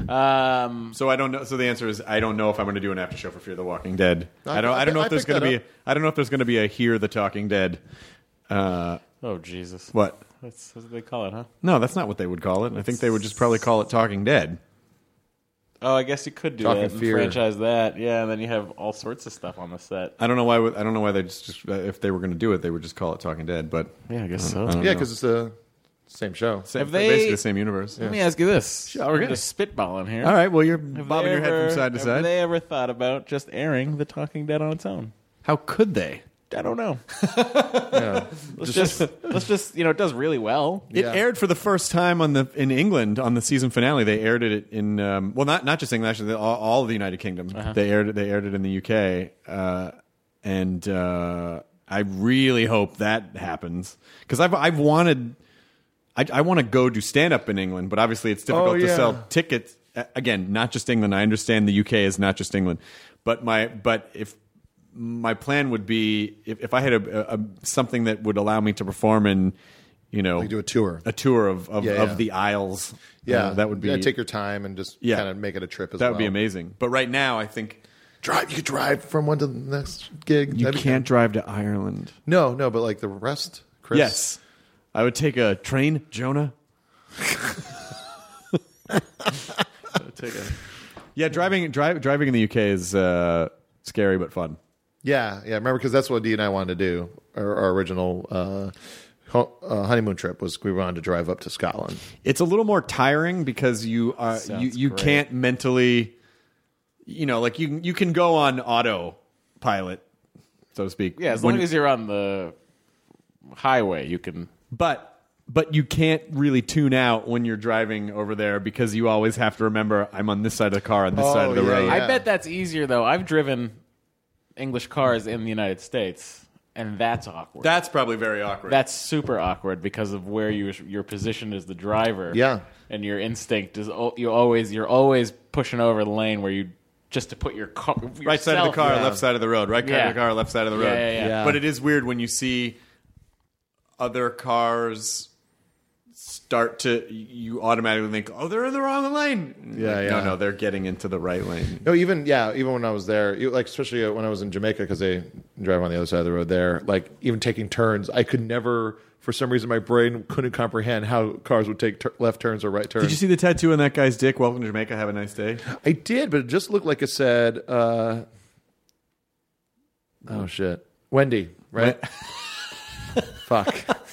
So I don't know. So the answer is I don't know if I'm going to do an after show for Fear the Walking Dead. I don't know if there's going to be. I don't know if there's going to be a Hear the Talking Dead. Oh Jesus! What? That's what they call it, huh? No, that's not what they would call it. I think they would just probably call it Talking Dead. Oh, I guess you could do Talking that and Fear. franchise that. Yeah, and then you have all sorts of stuff on the set. I don't know why. I don't know why they just if they were going to do it, they would just call it Talking Dead. But Yeah, I guess so. I don't Yeah, know. because it's the same show. Have they- basically the same universe. Let me ask you this. Sure, okay. I'm just spitballing here. All right. Well, you're Have bobbing they your head ever- from side to Have side. they ever thought about just airing The Talking Dead on its own? How could they? I don't know. Yeah. Let's just it does really well. It aired for the first time in England on the season finale. They aired it in not just England, actually all of the United Kingdom. They aired it in the UK, and I really hope that happens because I've wanted I want to go do stand up in England, but obviously it's difficult to sell tickets. Again, not just England. I understand the UK is not just England, but if my plan would be if I had a something that would allow me to perform in, like do a tour of the Isles. That would be take your time and just kind of make it a trip as well. That would be amazing. But right now, I think you could drive from one to the next gig. You can't drive to Ireland. No, but like the rest, Chris. Yes, I would take a train, Jonah. Driving in the UK is scary but fun. Yeah. Remember, because that's what Dee and I wanted to do. Our original honeymoon trip was we wanted to drive up to Scotland. It's a little more tiring because you can't mentally, like you can go on autopilot, so to speak. Yeah, as long as you're on the highway, you can. But you can't really tune out when you're driving over there because you always have to remember I'm on this side of the car, on this side of the road. I bet that's easier, though. I've driven English cars in the United States, and that's awkward. That's probably very awkward. That's super awkward because of where your position as the driver. Yeah. And your instinct is you're always pushing over the lane where you just to put your car right side of the car, left side of the road. Right side of the car, left side of the road. Yeah. But it is weird when you see other cars start to, you automatically think, oh, they're in the wrong lane. No, they're getting into the right lane. No, even when I was there, especially when I was in Jamaica, because they drive on the other side of the road there, like even taking turns, I could never, for some reason, my brain couldn't comprehend how cars would take left turns or right turns. Did you see the tattoo on that guy's dick? Welcome to Jamaica, have a nice day. I did, but it just looked like it said, oh shit, Wendy, right? Fuck.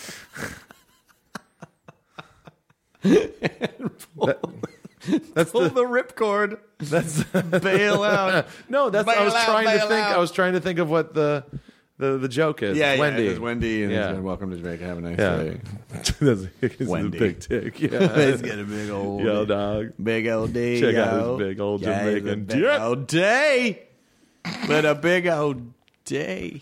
That's the ripcord. That's bail out. No, that's bail I was trying to think of what the joke is. Yeah, Wendy. It's Wendy, and it's welcome to Jamaica. Have a nice day. That's Wendy. a big tick. Yeah, he's got a big old dog. Big old day. Check out this big old Jamaican big old day. But a big old day.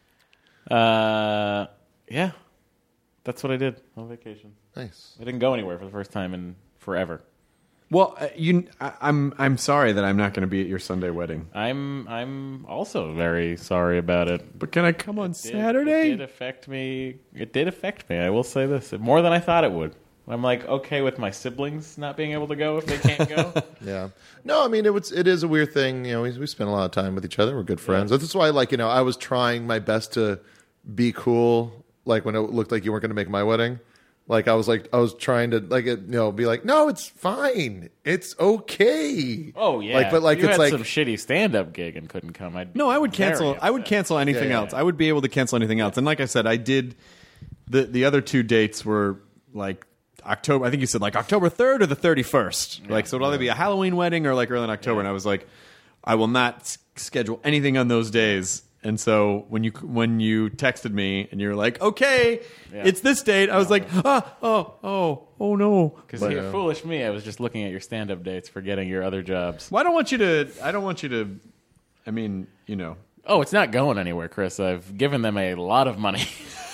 Yeah, that's what I did on vacation. Nice. I didn't go anywhere for the first time in forever. Well, I'm sorry that I'm not going to be at your Sunday wedding. I'm also very sorry about it. But can I come on Saturday? It did affect me. It did affect me. I will say this more than I thought it would. I'm like okay with my siblings not being able to go if they can't go. Yeah. No, I mean it is a weird thing. We spend a lot of time with each other. We're good friends. Yeah. That's why, I was trying my best to be cool. Like when it looked like you weren't going to make my wedding. I was trying to be like, no, it's fine, it's okay. Oh yeah, but you had some shitty stand-up gig and couldn't come. I would cancel. I would cancel anything else. I would be able to cancel anything else. And like I said, I did. The other two dates were like October. I think you said like October 3rd or the 31st. Yeah. So it'll either be a Halloween wedding or like early in October. And I was like, I will not schedule anything on those days. And so when you texted me and you were like, okay, it's this date, I was like, oh no. Because you're foolish me. I was just looking at your stand-up dates, forgetting your other jobs. Well, I don't want you to. I mean, Oh, it's not going anywhere, Chris. I've given them a lot of money.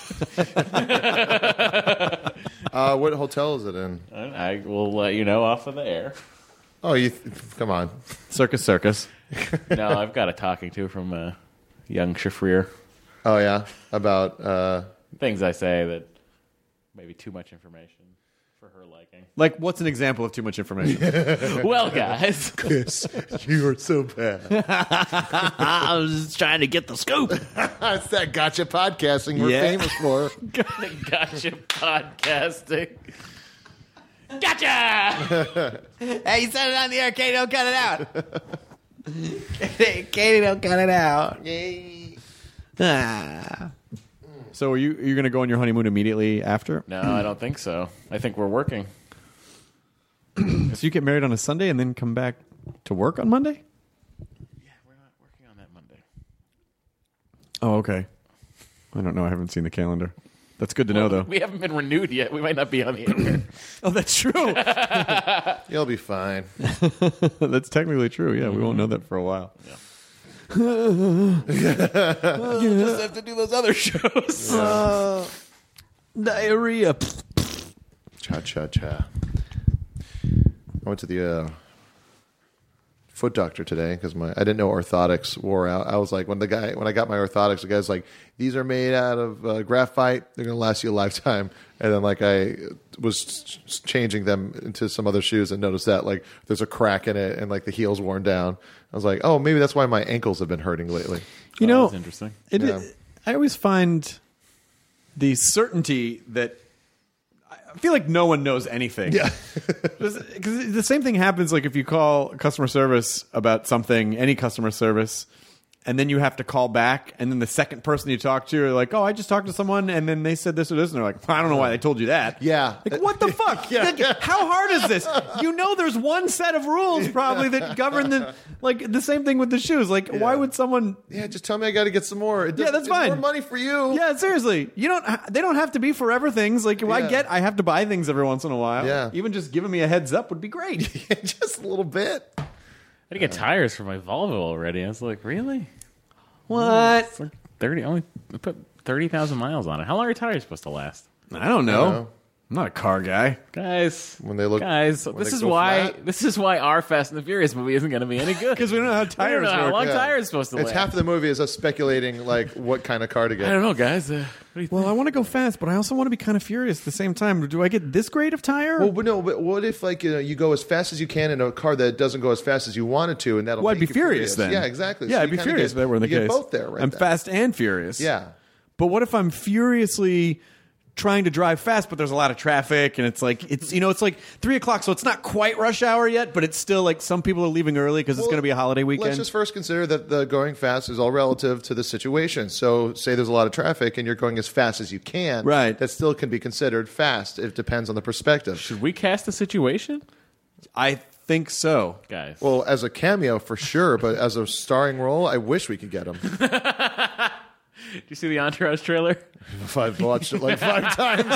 What hotel is it in? I will let you know off of the air. Oh, come on. Circus. No, I've got a talking to from young Shafrir. Oh yeah, about things I say that maybe too much information for her liking. Like, what's an example of too much information? Well, guys, Chris, you are so bad. I was just trying to get the scoop. It's that gotcha podcasting we're famous for. Gotcha podcasting. Gotcha. Hey, you said it on the air. Katie, don't cut it out. Katie, don't cut it out. So are you going to go on your honeymoon immediately after? No, I don't think so. I think we're working. So you get married on a Sunday and then come back to work on Monday? Yeah, we're not working on that Monday. Oh, okay. I don't know. I haven't seen the calendar. That's good to know, though. We haven't been renewed yet. We might not be on the air. Oh, that's true. You'll be fine. That's technically true. Yeah, we won't know that for a while. Yeah. Just have to do those other shows. Diarrhea. Cha-cha-cha. I went to the foot doctor today because I didn't know orthotics wore out. I was like, when I got my orthotics, the guy's like, these are made out of graphite. They're going to last you a lifetime. And then I was changing them into some other shoes and noticed that there's a crack in it and the heel's worn down. I was like, oh, maybe that's why my ankles have been hurting lately. That's interesting. I always find the certainty that I feel like no one knows anything. Yeah. Because the same thing happens if you call customer service about something, any customer service, and then you have to call back, and then the second person you talk to, you're like, oh, I just talked to someone, and then they said this or this, and they're like, I don't know why they told you that. Yeah. What the fuck? How hard is this? There's one set of rules probably that govern the same thing with the shoes. Why would someone... Yeah, just tell me I got to get some more. That's fine. More money for you. Yeah, seriously. They don't have to be forever things. I have to buy things every once in a while. Yeah. Even just giving me a heads up would be great. Just a little bit. I had to get tires for my Volvo already. I was like, really? What? It's 30. Only put 30,000 miles on it. How long are tires supposed to last? I don't know. I'm not a car guy, guys. When they look, guys, this is why our Fast and the Furious movie isn't going to be any good because we don't know how tires work. How long tires are supposed to last. It's half of the movie is us speculating what kind of car to get. I don't know, guys. Well, I want to go fast, but I also want to be kind of furious at the same time. Do I get this great of tire? Well, but no. But what if you go as fast as you can in a car that doesn't go as fast as you want it to, and that'll I'd be make you furious then. Yeah, exactly. Yeah, So I'd be furious if that were in the you case. get both there, right? I'm fast and furious. Yeah. But what if I'm furiously trying to drive fast, but there's a lot of traffic, and it's 3 o'clock, so it's not quite rush hour yet, but it's still some people are leaving early because it's going to be a holiday weekend. Let's just first consider that the going fast is all relative to the situation. So say there's a lot of traffic and you're going as fast as you can. Right. That still can be considered fast. It depends on the perspective. Should we cast the situation? I think so. Guys. Well, as a cameo for sure, but as a starring role, I wish we could get him. Did you see the Entourage trailer? I've watched it 5 times.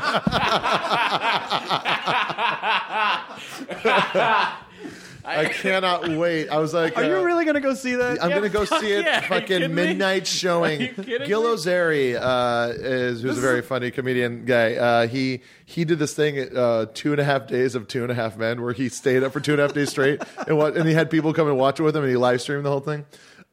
I cannot wait. I was like, are you really going to go see that? I'm going to go see it. Yeah, fucking midnight showing. Gil Ozeri who's a very funny comedian guy. He did this thing at 2.5 days of 2.5 Men, where he stayed up for 2.5 days straight and he had people come and watch it with him, and he live streamed the whole thing.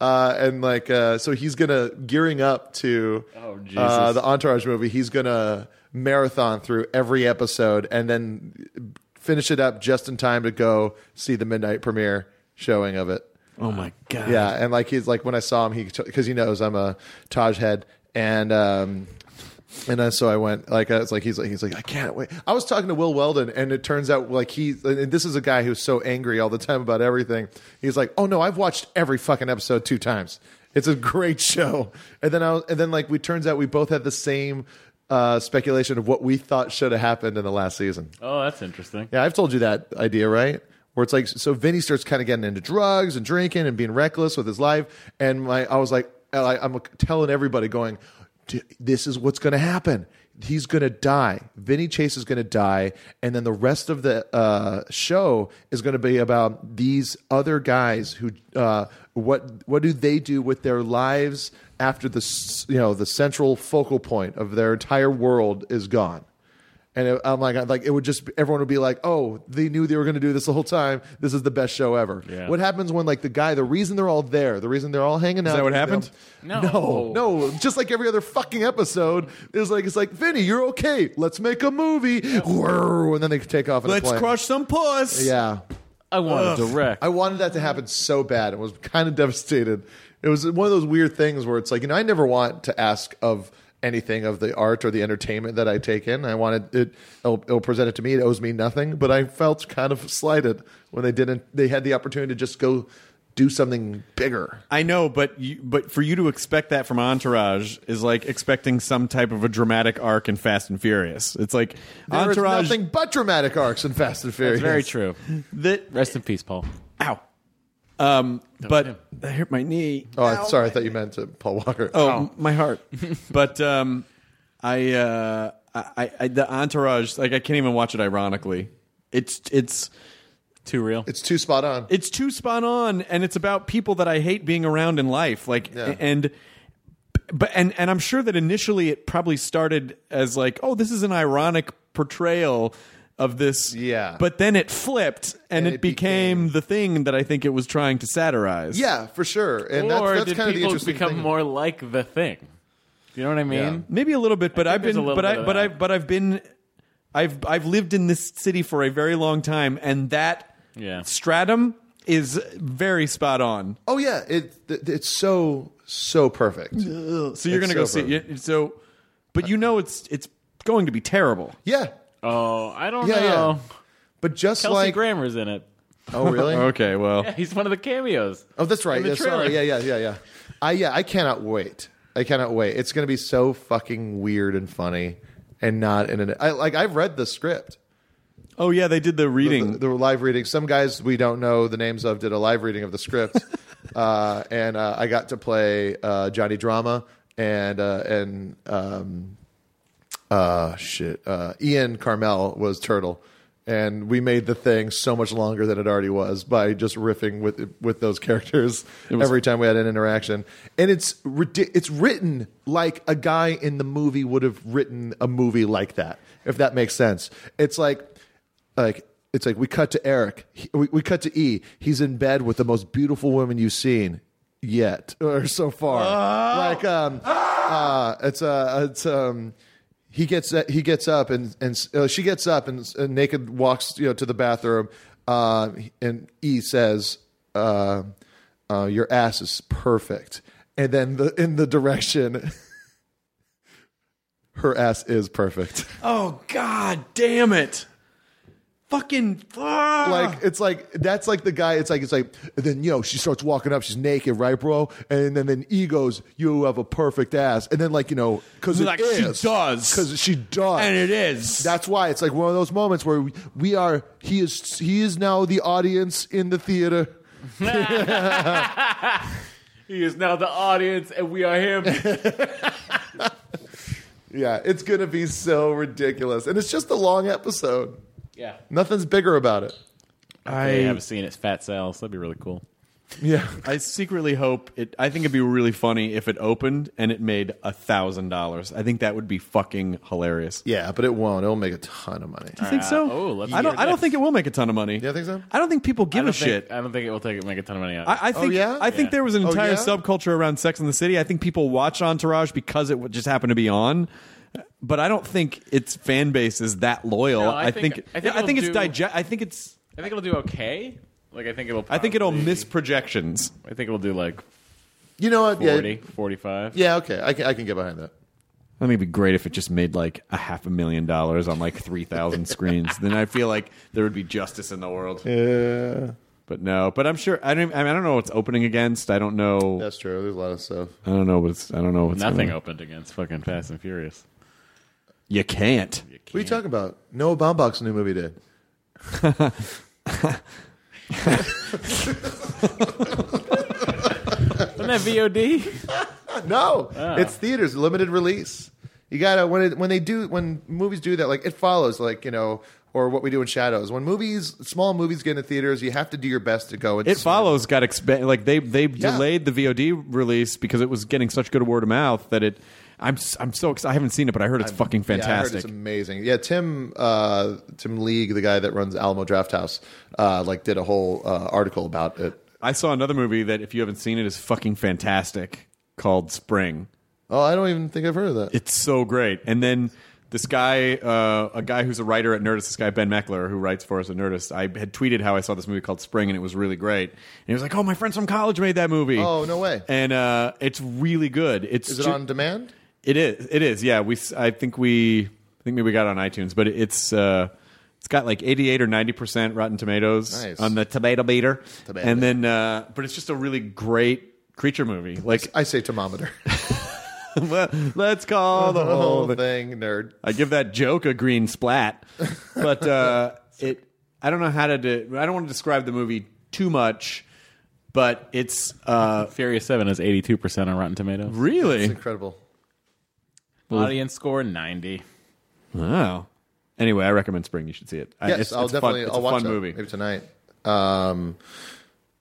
So he's gearing up to the Entourage movie. He's gonna marathon through every episode and then finish it up just in time to go see the midnight premiere showing of it. Oh my god! Yeah, and he's when I saw him, because he knows I'm a Taj head, and so I went he's like I can't wait. I was talking to Will Weldon, and it turns out and this is a guy who's so angry all the time about everything. He's like, oh no, I've watched every fucking episode 2 times. It's a great show. And then it turns out we both had the same speculation of what we thought should have happened in the last season. Oh, that's interesting. Yeah, I've told you that idea, right? Where it's so Vinny starts kind of getting into drugs and drinking and being reckless with his life, and I was like, I'm telling everybody going, this is what's going to happen. He's going to die. Vinny Chase is going to die. And then the rest of the show is going to be about these other guys who, what do they do with their lives after the central focal point of their entire world is gone. And I'm like, it would just, everyone would be like, oh, they knew they were going to do this the whole time. This is the best show ever. Yeah. What happens when the reason they're all there, the reason they're all hanging out. Is that what happened? No. Just like every other fucking episode, it's like, Vinny, you're okay. Let's make a movie. Whirr, and then they take off in a plane. Let's crush some puss. Yeah. I want to direct. I wanted that to happen so bad. I was kind of devastated. It was one of those weird things where it's I never want to ask of anything of the art or the entertainment that I take in. I wanted it'll present it to me. It owes me nothing, but I felt kind of slighted when they had the opportunity to just go do something bigger. I know, but for you to expect that from Entourage is like expecting some type of a dramatic arc in Fast and Furious. It's like there Entourage, is nothing but dramatic arcs in Fast and Furious. That's very true. Rest in peace, Paul. Ow. But that hurt my knee. Oh, sorry. I thought you meant Paul Walker. Oh, my heart. But the Entourage, I can't even watch it ironically. It's too real. It's too spot on. It's too spot on, and it's about people that I hate being around in life. And but and I'm sure that initially it probably started as like, oh, this is an ironic portrayal of this. Yeah. But then it flipped and it became the thing that I think it was trying to satirize. Yeah, for sure. And or that's did kind of the people interesting become thing. more like the thing? You know what I mean? Yeah. Maybe a little bit, but I've lived in this city for a very long time, and that stratum is very spot on. Oh yeah, it's so perfect. So you're going to go see it. So, but it's going to be terrible. Yeah. Oh, I don't know. Yeah. But just Kelsey like Grammer's in it. Oh really? Okay, well, Yeah, he's one of the cameos. Oh, that's right. In the Yeah, sorry. trailer. Yeah. I cannot wait. It's going to be so fucking weird and funny, and not in an. I've read the script. Oh yeah, they did the reading, the live reading. Some guys we don't know the names of did a live reading of the script, and I got to play Johnny Drama and Ian Carmel was Turtle. And we made the thing so much longer than it already was by just riffing with those characters every time we had an interaction. And it's written like a guy in the movie would have written a movie like that, if that makes sense. It's like we cut to Eric, we cut to E. He's in bed with the most beautiful woman you've seen yet or so far. He gets up and she gets up and naked walks to the bathroom, and E says, "Your ass is perfect," and then in the direction, her ass is perfect. Oh God damn it! Fucking it's like that's like the guy. It's like and then she starts walking up. She's naked, right, bro? And then E goes, "You have a perfect ass." And then because like she does, because she does, and it is. That's why it's like one of those moments where we are. He is now the audience in the theater. He is now the audience, and we are him. Yeah, it's gonna be so ridiculous, and it's just a long episode. Yeah. Nothing's bigger about it. I haven't seen it. It's Fat Sal, so that'd be really cool. Yeah. I secretly hope it. I think it'd be really funny if it opened and it made $1,000. I think that would be fucking hilarious. Yeah, but it won't. It'll make a ton of money. Do you think so? I don't think it will make a ton of money. You think so? I don't think people give a shit. I don't think it will make a ton of money out. I think. I think there was an entire subculture around Sex and the City. I think people watch Entourage because it just happened to be on. But I don't think its fan base is that loyal. No, I think it's I think it'll do okay. I think it'll miss projections. I think it'll do like You know what? 40, 45. Yeah, okay. I can get behind that. I think it'd be great if it just made like $500,000 on like 3,000 screens. Then I feel like there would be justice in the world. Yeah. But no. But I'm sure. I don't know what it's opening against. I don't know. That's true. There's a lot of stuff. I don't know what's. Nothing opened against fucking Fast and Furious. You can't. What are you talking about? Noah Baumbach's new movie did. Wasn't that VOD? No, it's theaters, limited release. You gotta when movies do that, like It Follows, or What We Do in Shadows. When small movies get into theaters, you have to do your best to go. It Follows got they delayed the VOD release because it was getting such good word of mouth that it. I'm so excited. I haven't seen it, but I heard it's fucking fantastic. Yeah, I heard it's amazing. Yeah, Tim League, the guy that runs Alamo Drafthouse, did a whole article about it. I saw another movie that, if you haven't seen it, is fucking fantastic called Spring. Oh, I don't even think I've heard of that. It's so great. And then this guy, a guy who's a writer at Nerdist, this guy Ben Meckler, who writes for us at Nerdist, I had tweeted how I saw this movie called Spring, and it was really great. And he was like, "Oh, my friends from college made that movie." Oh, no way. And it's really good. Is it on demand? It is. Yeah, I think maybe we got it on iTunes, but it's got like 88 or 90% Rotten Tomatoes on the tomato meter. And then, but it's just a really great creature movie. Like I say, thermometer. Well, let's call the whole thing nerd. I give that joke a green splat, but I don't know how to do. I don't want to describe the movie too much, but it's Furious 7 has 82% on Rotten Tomatoes. Really, it's incredible. Audience score 90. Wow. Anyway, I recommend Spring. You should see it. Yes, I'll definitely. It's I'll a watch fun it movie. maybe tonight.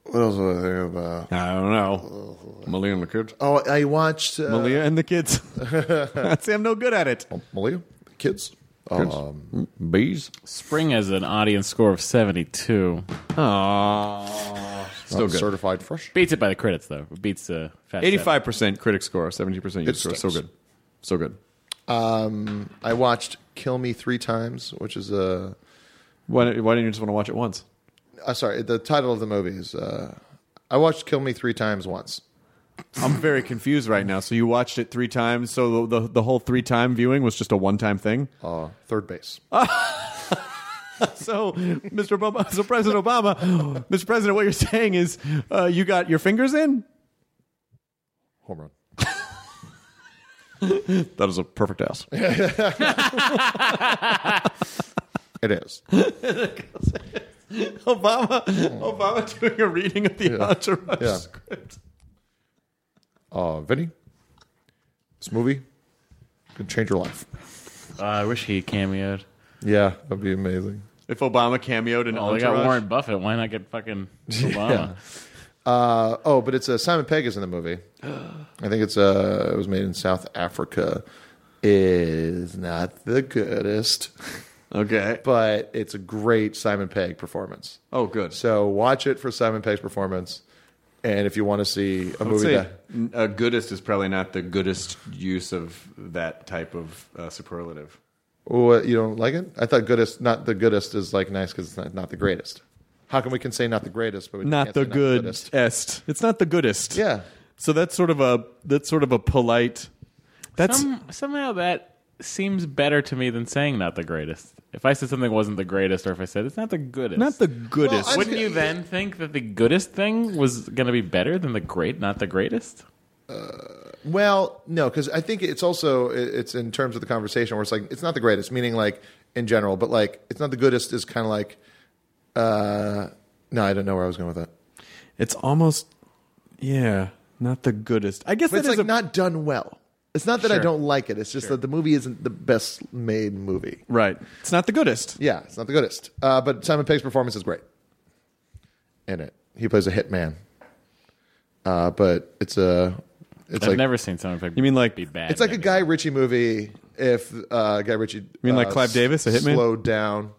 What else was I thinking about? I don't know. Malia and the kids. Oh, I watched Malia and the kids. See, I'm no good at it. Malia, kids. Bees. Spring has an audience score of 72. Aww. Still good. Certified fresh. Beats it by the critics, though. It beats Fast 85% critic score, 70% user It score. stinks. So good. So good. I watched Kill Me 3 times, which is a... Why didn't you just want to watch it once? Sorry, the title of the movie is... I watched Kill Me 3 times once. I'm very confused right now. So you watched it 3 times, so the whole 3-time viewing was just a one-time thing? Third base. So, President Obama, Mr. President, what you're saying is you got your fingers in? Home run. That is a perfect ass. It is. Obama doing a reading of the Entourage script. Vinny, this movie could change your life. I wish he cameoed. Yeah, that'd be amazing. If Obama cameoed in Oh, they Entourage. got Warren Buffett. Why not get fucking Obama? But it's Simon Pegg is in the movie. I think it was made in South Africa. Is not the goodest. Okay. But it's a great Simon Pegg performance. Oh, good. So watch it for Simon Pegg's performance. And if you want to see a movie that... goodest is probably not the goodest use of that type of superlative. Oh, you don't like it? I thought goodest, not the goodest, is like nice because it's not the greatest. How come we can say not the greatest, but we Not can't the say goodest. It's not the goodest. Yeah. So that's sort of a polite. That's Somehow that seems better to me than saying not the greatest. If I said something wasn't the greatest, or if I said it's not the goodest. not the goodest. Well, Wouldn't you then think that the goodest thing was going to be better than the not the greatest? Well, no, because I think it's also it's in terms of the conversation where it's like it's not the greatest, meaning like in general, but like it's not the goodest is kind of like no, I don't know where I was going with that. It's almost not the goodest. I guess But that it's is like not done well. It's not that I Sure. don't like it. It's just that the movie isn't the best made movie. right. It's not the goodest. Yeah, it's not the goodest. But Simon Pegg's performance is great in it. He plays a hitman. But it's I've like never seen Simon Pegg. You mean like be bad? it's like a maybe. Guy Ritchie movie. If Guy Ritchie, you mean like Clive Davis, a hitman? slowed down.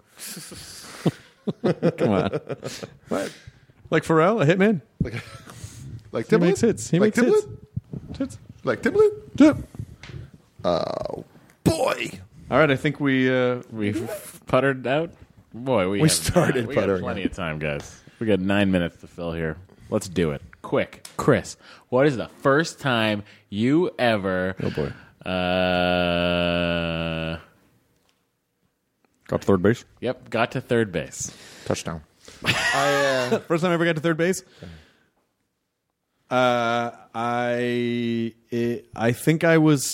Come on. What? Like Pharrell, a hitman? Like He Timbaland? makes hits. He like makes hits. Timbaland? Like Timbaland? Yeah. Oh boy! All right, I think We've puttered out. Boy, we started we got puttering plenty out. of time, guys. We got 9 minutes to fill here. Let's do it quick, Chris. What is the first time you ever? Oh boy. Got to third base? Yep, got to third base. Touchdown. First time I ever got to third base? I think I was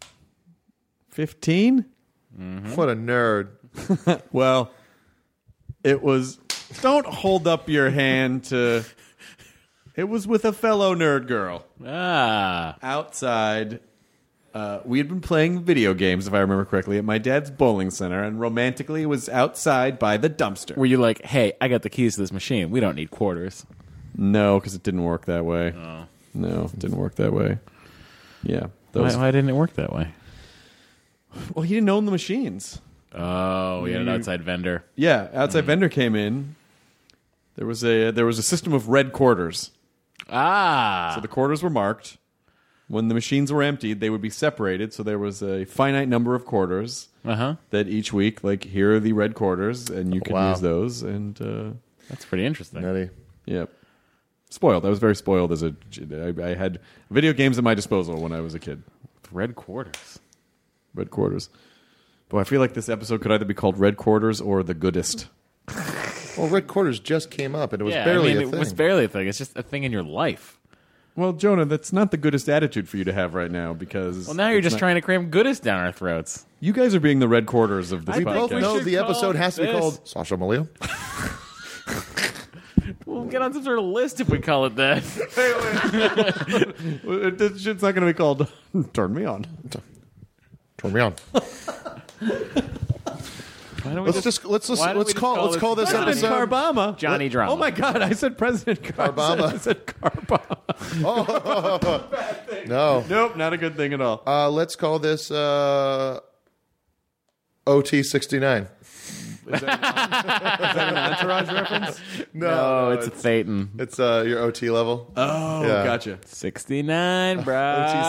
15. What a nerd! Well, it was. Don't hold up your hand to. It was with a fellow nerd girl. Outside. We had been playing video games, if I remember correctly, at my dad's bowling center, and romantically it was outside by the dumpster. Were you like, hey, I got the keys to this machine. We don't need quarters. No, because it didn't work that way. Oh. No, it didn't work that way. Yeah. Why didn't it work that way? Well, he didn't own the machines. Oh, we had an outside vendor. Yeah, outside vendor came in. There was a system of red quarters. So the quarters were marked. When the machines were emptied, they would be separated. So there was a finite number of quarters that each week, like, here are the red quarters, and you can use those. And that's pretty interesting. Nutty. Yep. Spoiled. I was very spoiled as a kid. I had video games at my disposal when I was a kid. Red quarters. Red quarters. Boy, I feel like this episode could either be called Red Quarters or The Goodest. Well, red quarters just came up, and it was Yeah, barely I mean, a thing. It was barely a thing. It's just a thing in your life. Well, Jonah, that's not the goodest attitude for you to have right now because... Well, now you're just trying to cram goodest down our throats. You guys are being the red quarters of this we podcast. both know the episode has to be this. called Sasha Malia. We'll get on some sort of list if we call it that. This shit's not going to be called Turn Me On. Turn me on. Let's call this President episode Carbama. Johnny Drama. Oh my God! I said President Carbama. I said Carbama. No. Nope, not a good thing at all. Let's call this OT69. Is that an Entourage reference? No, it's a Thetan. It's your OT level. Oh, Yeah. gotcha. 69, bro.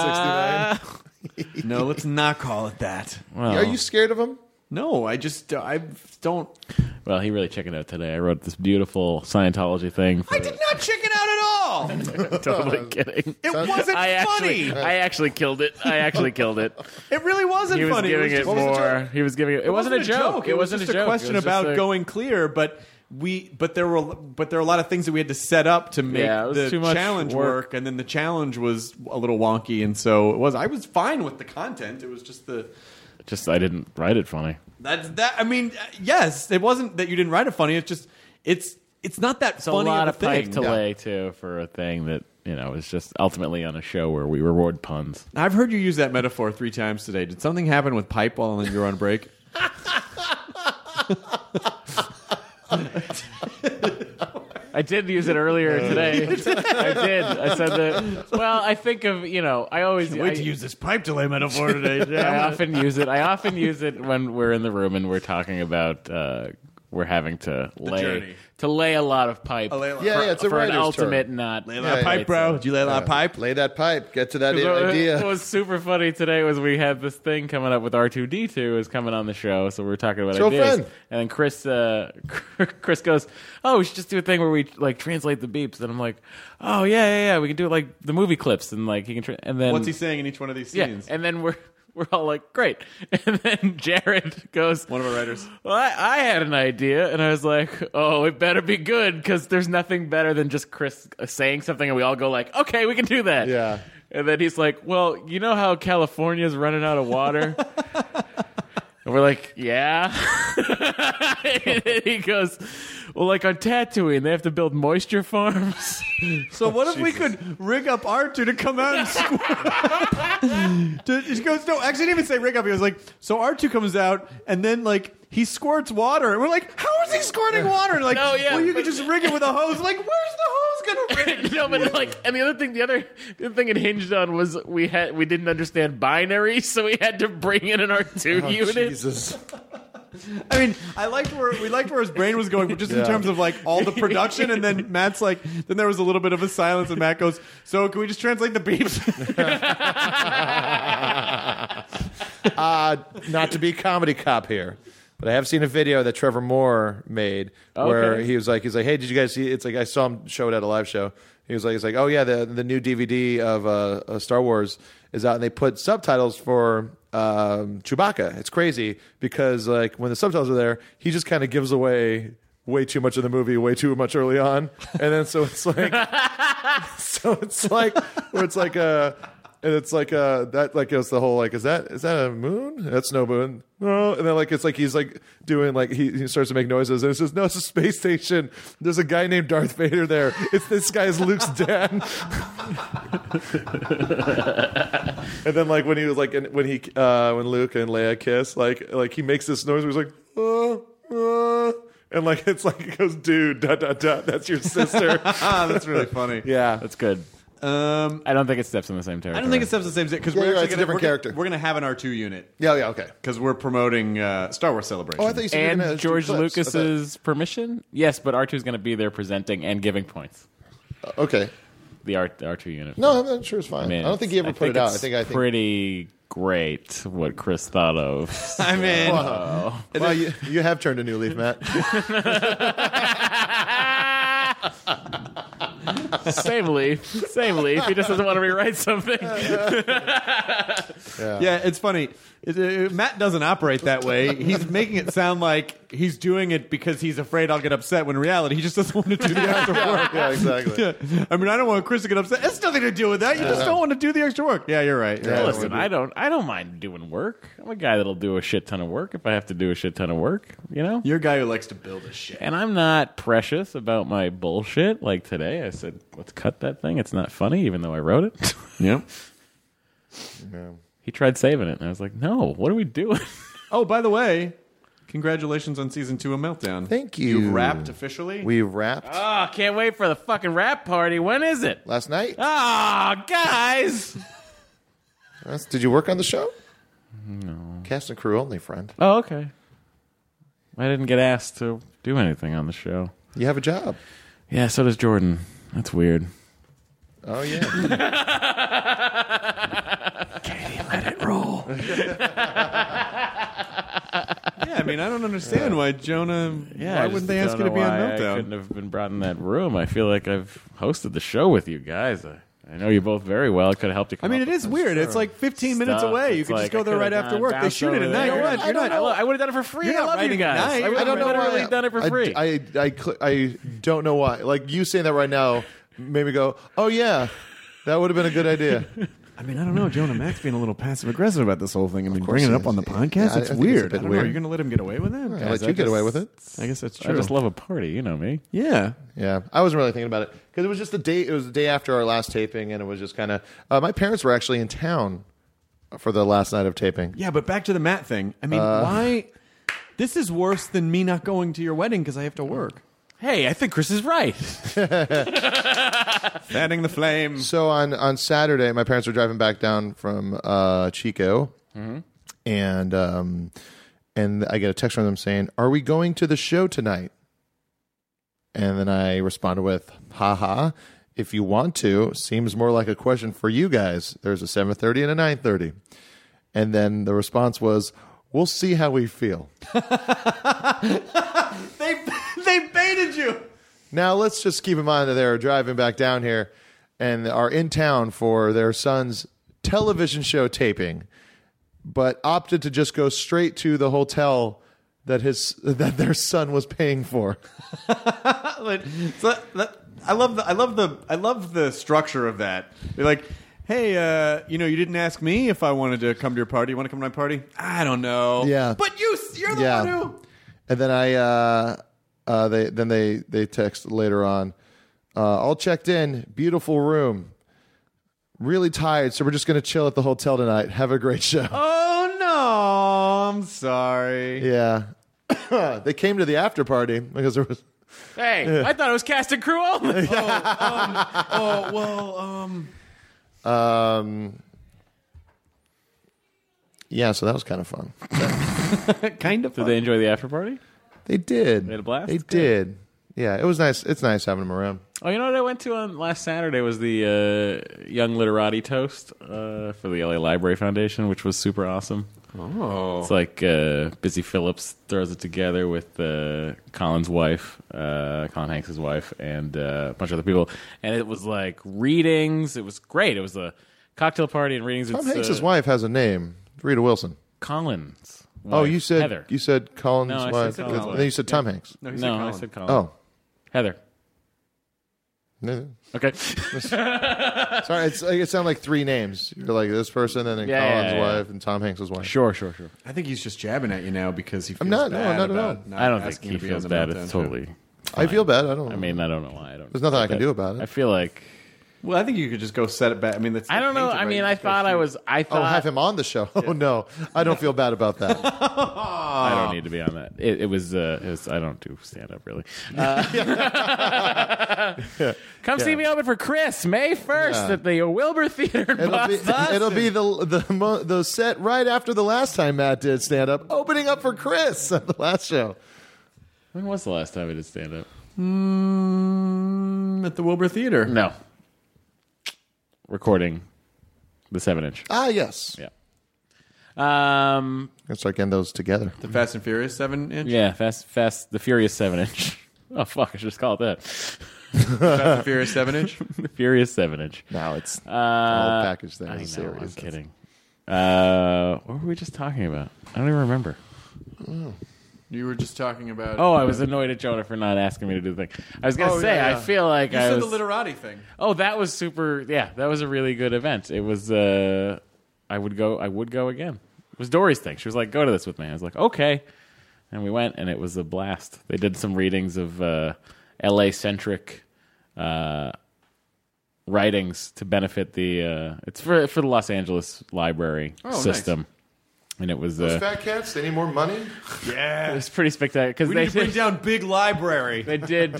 OT69. No, let's not call it that. Well, Are you scared of him? No, I don't. Well, he really chickened out today. I wrote this beautiful Scientology thing. I did not chicken out at all. Totally kidding. It wasn't funny. I actually killed it. It really wasn't He was funny. giving it What was the more. joke? He was giving it. It wasn't a joke. It was wasn't just a joke. a question It was about just a- going clear, but there were a lot of things that we had to set up to make Yeah, it was the too much challenge work. and then the challenge was a little wonky, and so it was. I was fine with the content. It was just I didn't write it funny. that. I mean, yes, it wasn't that you didn't write it funny. It's just it's not that It's funny a lot of of a pipe thing. to lay too for a thing that is just ultimately on a show where we reward puns. I've heard you use that metaphor 3 times today. Did something happen with pipe while you were on break? I did use it earlier today. I did. I said that. Well, I think of I always Wait to use this pipe delay metaphor today. I often use it. I often use it when we're in the room and we're talking about we're having to lay a lot of pipe. It's a for an writer's ultimate term. not. Lay that pipe, bro. Did you lay that pipe? Lay that pipe. Get to that What idea. was super funny today was we had this thing coming up with R2D2 is coming on the show, so we were talking about So ideas. fun. And then Chris goes, "Oh, we should just do a thing where we translate the beeps." And I'm like, "Oh yeah, we can do it like the movie clips and like he can." And then What's he saying in each one of these Yeah, scenes? and then we're all like, "Great!" And then Jared goes, One of our writers. "Well, I had an idea," and I was like, "Oh, it better be good because there's nothing better than just Chris saying something and we all go like, okay, we can do that." Yeah. And then he's like, "Well, you know how California's running out of water?" And we're like, "Yeah." And then he goes, "Well, like on Tatooine, they have to build moisture farms." So what if we could rig up R2 to come out and squirt? He goes, no, actually, he didn't even say rig up. He was like, so R2 comes out and then like he squirts water, and we're like, how is he squirting water? And like, No, yeah, well, you but- could just rig it with a hose. Like, where's the hose gonna rig? No, but like, and the other thing it hinged on was we didn't understand binary, so we had to bring in an R2 unit. Jesus. I mean, we liked where his brain was going, but just in Yeah. terms of like all the production, and then Matt's like, then there was a little bit of a silence, and Matt goes, "So can we just translate the beeps?" Not to be comedy cop here, but I have seen a video that Trevor Moore made where Okay. he's like, "Hey, did you guys see?" It's like I saw him show it at a live show. He's like, "Oh yeah, the new DVD of Star Wars is out, and they put subtitles for Chewbacca. It's crazy because like when the subtitles are there, he just kind of gives away way too much of the movie way too much early on, and then so it's like where it's like and it's like that like it's the whole like is that a moon? That's no moon. No, and then like it's like he's like doing like he starts to make noises and it says no, it's a space station. There's a guy named Darth Vader there. It's this guy is Luke's dad. And then like when he was like when Luke and Leia kiss like he makes this noise where he's like and like it's like it goes dude that's your sister. That's really funny. Yeah, That's good. I don't think it steps in the same territory. I don't think it steps the same because Yeah, we're you're right, actually it's a different character. We're going to have an R2 unit yeah, okay. because we're promoting Star Wars Celebration. Oh, I thought you said you were gonna And do George clips. Lucas's permission? Yes, but R2 is going to be there presenting and giving points. Okay. The R2 unit. No, I'm not sure it's fine. I, mean, don't think he ever put it out. it's I think pretty great what Chris thought of. I mean, Well, you have turned a new leaf, Matt. Same leaf. He just doesn't want to rewrite something. yeah, it's funny. Matt doesn't operate that way. He's making it sound like he's doing it because he's afraid I'll get upset, when in reality, he just doesn't want to do the extra work. Yeah, exactly. Yeah. I mean, I don't want Chris to get upset. It's nothing to do with that. You just don't want to do the extra work. Yeah, you're right. Yeah, Listen, I don't mind doing work. I'm a guy that'll do a shit ton of work if I have to do a shit ton of work, you know? You're a guy who likes to build a shit. And I'm not precious about my bullshit. Like today, I said, let's cut that thing. It's not funny, even though I wrote it. Yep. Yeah. He tried saving it, and I was like, no, what are we doing? Oh, by the way, Congratulations on season 2 of Meltdown. Thank you. You've wrapped officially? We've wrapped. Oh, can't wait for the fucking rap party. When is it? Last night. Oh, guys. Did you work on the show? No. Cast and crew only, friend. Oh, okay. I didn't get asked to do anything on the show. You have a job. Yeah, so does Jordan. That's weird. Oh, yeah. Katie, let it roll. Yeah, I mean, I don't understand why Jonah. Yeah, why I wouldn't just they ask you don't to be know on why I Meltdown? couldn't have been brought in that room. I feel like I've hosted the show with you guys. I know you both very well. I could have helped you. I mean, it is weird. It's like 15 minutes Stuff. away. You It's could just like go I there right could've after gone work. They bounced shoot it over at there. night. You're not. You're not. I would have done it for free. You're I not love writing you at guys. night. I would I don't have know literally why. done it for free. I don't know why. Like you saying that right now made me go, oh yeah, that would have been a good idea. I mean, I don't know. Jonah Max being a little passive aggressive about this whole thing. I mean, course bringing he it up is. on the Yeah, podcast, I it's think weird. it's a bit I don't know. weird. You're going to let him get away with it? I'll let you get away with it. I guess that's I true. just love a party. You know me. Yeah. Yeah, I wasn't really thinking about it because it was just the day. It was the day after our last taping, and it was just kind of. My parents were actually in town for the last night of taping. Yeah, but back to the Matt thing. I mean, why? This is worse than me not going to your wedding because I have to work. Hey, I think Chris is right. Fanning the flame. So on Saturday, my parents were driving back down from Chico, and I get a text from them saying, "Are we going to the show tonight?" And then I responded with, "Haha, if you want to, seems more like a question for you guys. There's a 7:30 and a 9:30." And then the response was, "We'll see how we feel." They baited you. Now, let's just keep in mind that they're driving back down here and are in town for their son's television show taping, but opted to just go straight to the hotel that their son was paying for. I love the structure of that. They're like, hey, you didn't ask me if I wanted to come to your party. You want to come to my party? I don't know. Yeah. But you're the one who. And then they text later on, all checked in, beautiful room, really tired, so we're just going to chill at the hotel tonight. Have a great show. Oh, no. I'm sorry. Yeah. They came to the after party because there was... Hey, I thought it was cast and crew only. Yeah, so that was kind of fun. Kind of Did fun. they enjoy the after party? They did. They had a blast? They Good. did. Yeah, it was nice. It's nice having them around. Oh, you know what I went to on last Saturday was the Young Literati Toast for the LA Library Foundation, which was super awesome. Oh. It's like Busy Phillips throws it together with Colin's wife, Colin Hanks' wife, and a bunch of other people. And it was like readings. It was great. It was a cocktail party and readings. Tom Hanks' wife has a name. Rita Wilson. Colin's wife, Oh, you said Heather. You said Colin's No, I said wife. Colin's And wife. then you said Tom Hanks. No, he said No, I Colin. said Colin. Oh. Heather. No. Okay. Sorry, it sounded like three names. You're like this person, and then Yeah, Colin's yeah, yeah. wife, and Tom Hanks' wife. Sure. I think he's just jabbing at you now because he feels I'm not. bad No, not at all. about not I don't think asking he to be on feels the bad. Meltdown It's show. totally. I feel bad. I don't. I mean, I don't know why. I don't. There's nothing I can but do about it. I feel like Well, I think you could just go set it back. I mean, that's I don't know. I mean, I thought I was. I thought have him on the show. Oh no, I don't feel bad about that. I don't need to be on that. It was. I don't do stand up really. Come see me open for Chris May 1st at the Wilbur Theater in Boston. It'll be the set right after the last time Matt did stand up, opening up for Chris at the last show. When was the last time I did stand up? at the Wilbur Theater. No. Recording the 7-inch. Ah, yes. Yeah. Let's start getting those together. The Fast and Furious 7-inch. Yeah, Fast, the Furious 7-inch. Oh fuck! I should just call it that. Fast and Furious 7-inch. The Furious 7-inch. Now it's an old package thing. I know. Serious. I'm kidding. What were we just talking about? I don't even remember. You were just talking about. Oh, I was annoyed at Jonah for not asking me to do the thing. I was gonna say, I feel like you I said was. the literati thing. Oh, that was super. Yeah, that was a really good event. It was. I would go again. It was Dory's thing. She was like, "Go to this with me." I was like, "Okay," and we went, and it was a blast. They did some readings of LA centric writings to benefit the. It's for the Los Angeles library system. And it was Those fat cats, they need more money? it was pretty spectacular because We need to bring down Big Library. They did.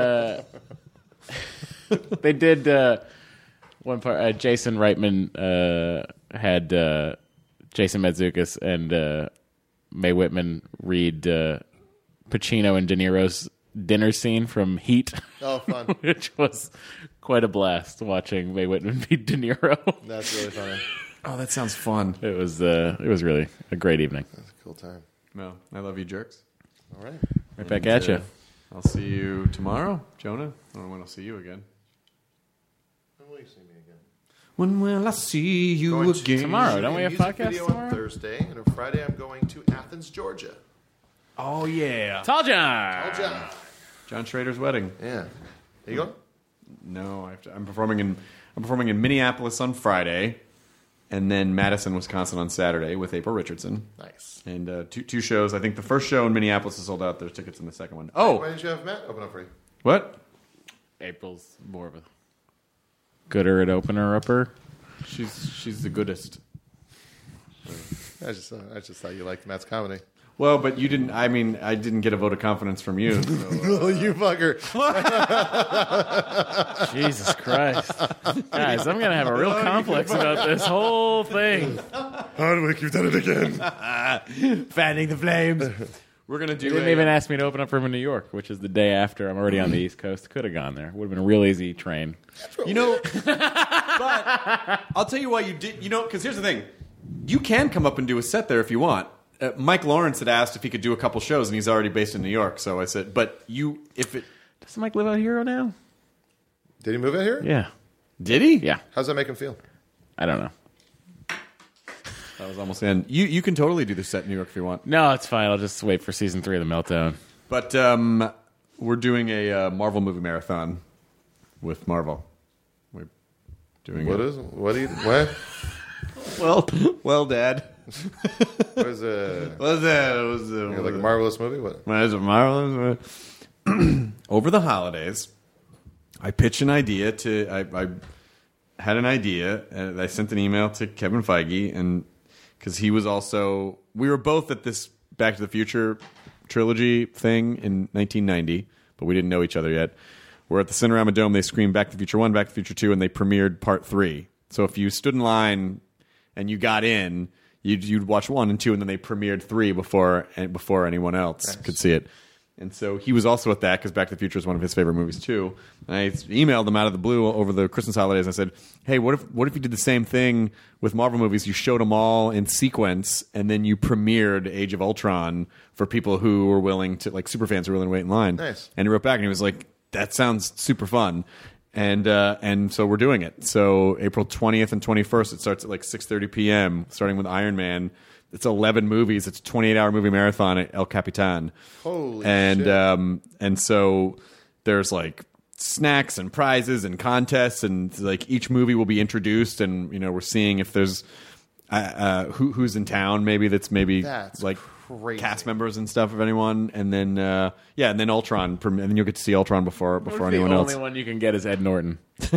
They did one part. Jason Reitman had Jason Mantzoukas and Mae Whitman read Pacino and De Niro's dinner scene from Heat. Oh, fun. Which was quite a blast watching Mae Whitman beat De Niro. That's really funny. Oh, that sounds fun. It was really a great evening. That's a cool time. Well, I love you, jerks. All right. Right back at you. I'll see you tomorrow, Jonah. I don't know when I'll see you again. When will you see me again? When will I see you again? Tomorrow. Don't we have Music podcast video tomorrow? on Thursday, and on Friday I'm going to Athens, Georgia. Oh, yeah. Tall John. Oh, John. John Schrader's wedding. Yeah. Are you going? No, I'm performing in Minneapolis on Friday, and then Madison, Wisconsin on Saturday with April Richardson. Nice. And two shows. I think the first show in Minneapolis is sold out. There's tickets in the second one. Why didn't you have Matt open up for you? What? April's more of a gooder at opener upper. She's the goodest. I just thought you liked Matt's comedy. Well, but you didn't. I mean, I didn't get a vote of confidence from you. So, You fucker. Jesus Christ. Guys, I'm going to have a real complex about this whole thing. How do we keep that again? fanning the flames. We're going to do You didn't even ask me to open up for him in New York, which is the day after. I'm already on the East Coast. Could have gone there. Would have been a real easy train. You know, but I'll tell you why you did. You know, because here's the thing. You can come up and do a set there if you want. Mike Lawrence had asked if he could do a couple shows, and he's already based in New York. So I said, but does Mike live out here now? Did he move out here? Yeah. Did he? Yeah. How's that make him feel? I don't know. That was almost in. You can totally do the set in New York if you want. No, it's fine. I'll just wait for season 3 of The Meltdown. But we're doing a Marvel movie marathon with Marvel. We're doing What? Well, Dad. What is it? What's that? It was Like a marvelous movie? What? It's a marvelous movie. Over the holidays, I pitched an idea I had an idea, and I sent an email to Kevin Feige, and because he was also, we were both at this Back to the Future trilogy thing in 1990, but we didn't know each other yet. We're at the Cinerama Dome. They screened Back to the Future 1, Back to the Future 2, and they premiered Part 3. So if you stood in line and you got in, you'd watch 1 and 2, and then they premiered 3 before anyone else could see it. And so he was also at that because Back to the Future is one of his favorite movies too. And I emailed him out of the blue over the Christmas holidays. I said, "Hey, what if you did the same thing with Marvel movies? You showed them all in sequence, and then you premiered Age of Ultron for people who were willing to, like super fans who were willing to wait in line." Nice. And he wrote back and he was like, "That sounds super fun." And so we're doing it. So April 20th and 21st, it starts at like 6:30 p.m. starting with Iron Man. It's 11 movies. It's a 28-hour movie marathon at El Capitan. Holy shit. And so there's like snacks and prizes and contests, and like each movie will be introduced, and we're seeing if there's who's in town that's like crazy. Cast members and stuff, if anyone, and then and then Ultron, and then you'll get to see Ultron before anyone else. The only one you can get is Ed Norton.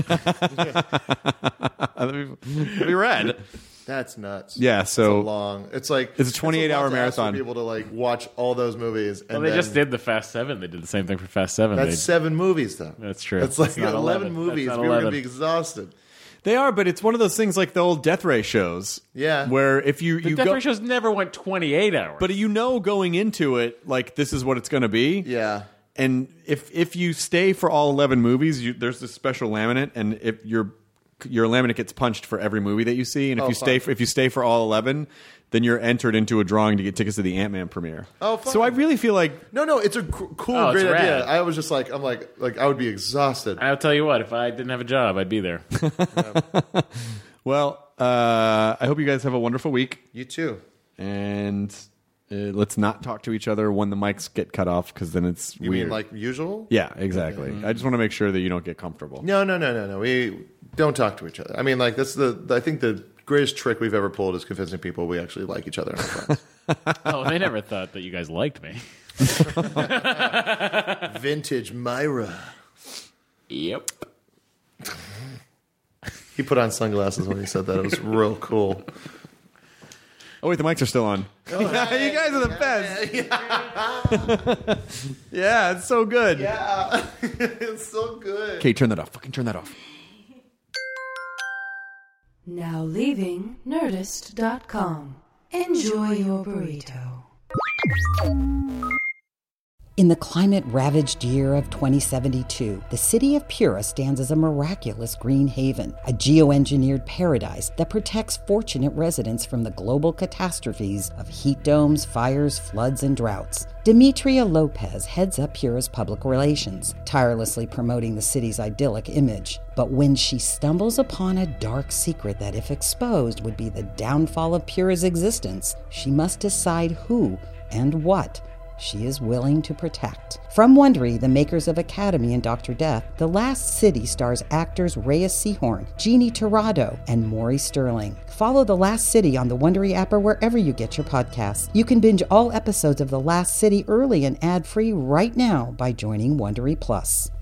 That'd be rad. That's nuts. Yeah, so it's like it's a 28-hour marathon. For people to like watch all those movies. And they just did the Fast 7. They did the same thing for Fast 7. That's 7 movies, though. That's true. It's like It's not 11 movies. That's not People are 11. going to be exhausted. They are, but it's one of those things like the old Death Ray shows. Yeah. Where if you The Death Ray shows never went 28 hours. But going into it, like this is what it's going to be. Yeah. And if you stay for all 11 movies, there's this special laminate, and if your laminate gets punched for every movie that you see, and if you stay for all 11, then you're entered into a drawing to get tickets to the Ant-Man premiere. Oh, fun. So I really feel like no, it's a cool, Oh, it's great idea. rad. I was just like, I'm like I would be exhausted. I'll tell you what, if I didn't have a job, I'd be there. Well, I hope you guys have a wonderful week. You too. And let's not talk to each other when the mics get cut off, because then it's You weird. mean like usual? Yeah, exactly. I just want to make sure that you don't get comfortable. No. We don't talk to each other. I mean, like I think the greatest trick we've ever pulled is convincing people we actually like each other and are friends. Oh, they never thought that you guys liked me. Vintage Myra. Yep. He put on sunglasses when he said that. It was real cool. Oh wait, the mics are still on. You guys are the best. Yeah, it's so good. Yeah, it's so good. Okay, turn that off. Fucking turn that off. Now leaving Nerdist.com. Enjoy your burrito. In the climate-ravaged year of 2072, the city of Pura stands as a miraculous green haven, a geoengineered paradise that protects fortunate residents from the global catastrophes of heat domes, fires, floods, and droughts. Demetria Lopez heads up Pura's public relations, tirelessly promoting the city's idyllic image. But when she stumbles upon a dark secret that, if exposed, would be the downfall of Pura's existence, she must decide who and what she is willing to protect. From Wondery, the makers of Academy and Dr. Death, The Last City stars actors Reyes Sehorn, Jeannie Torrado, and Maury Sterling. Follow The Last City on the Wondery app or wherever you get your podcasts. You can binge all episodes of The Last City early and ad-free right now by joining Wondery Plus.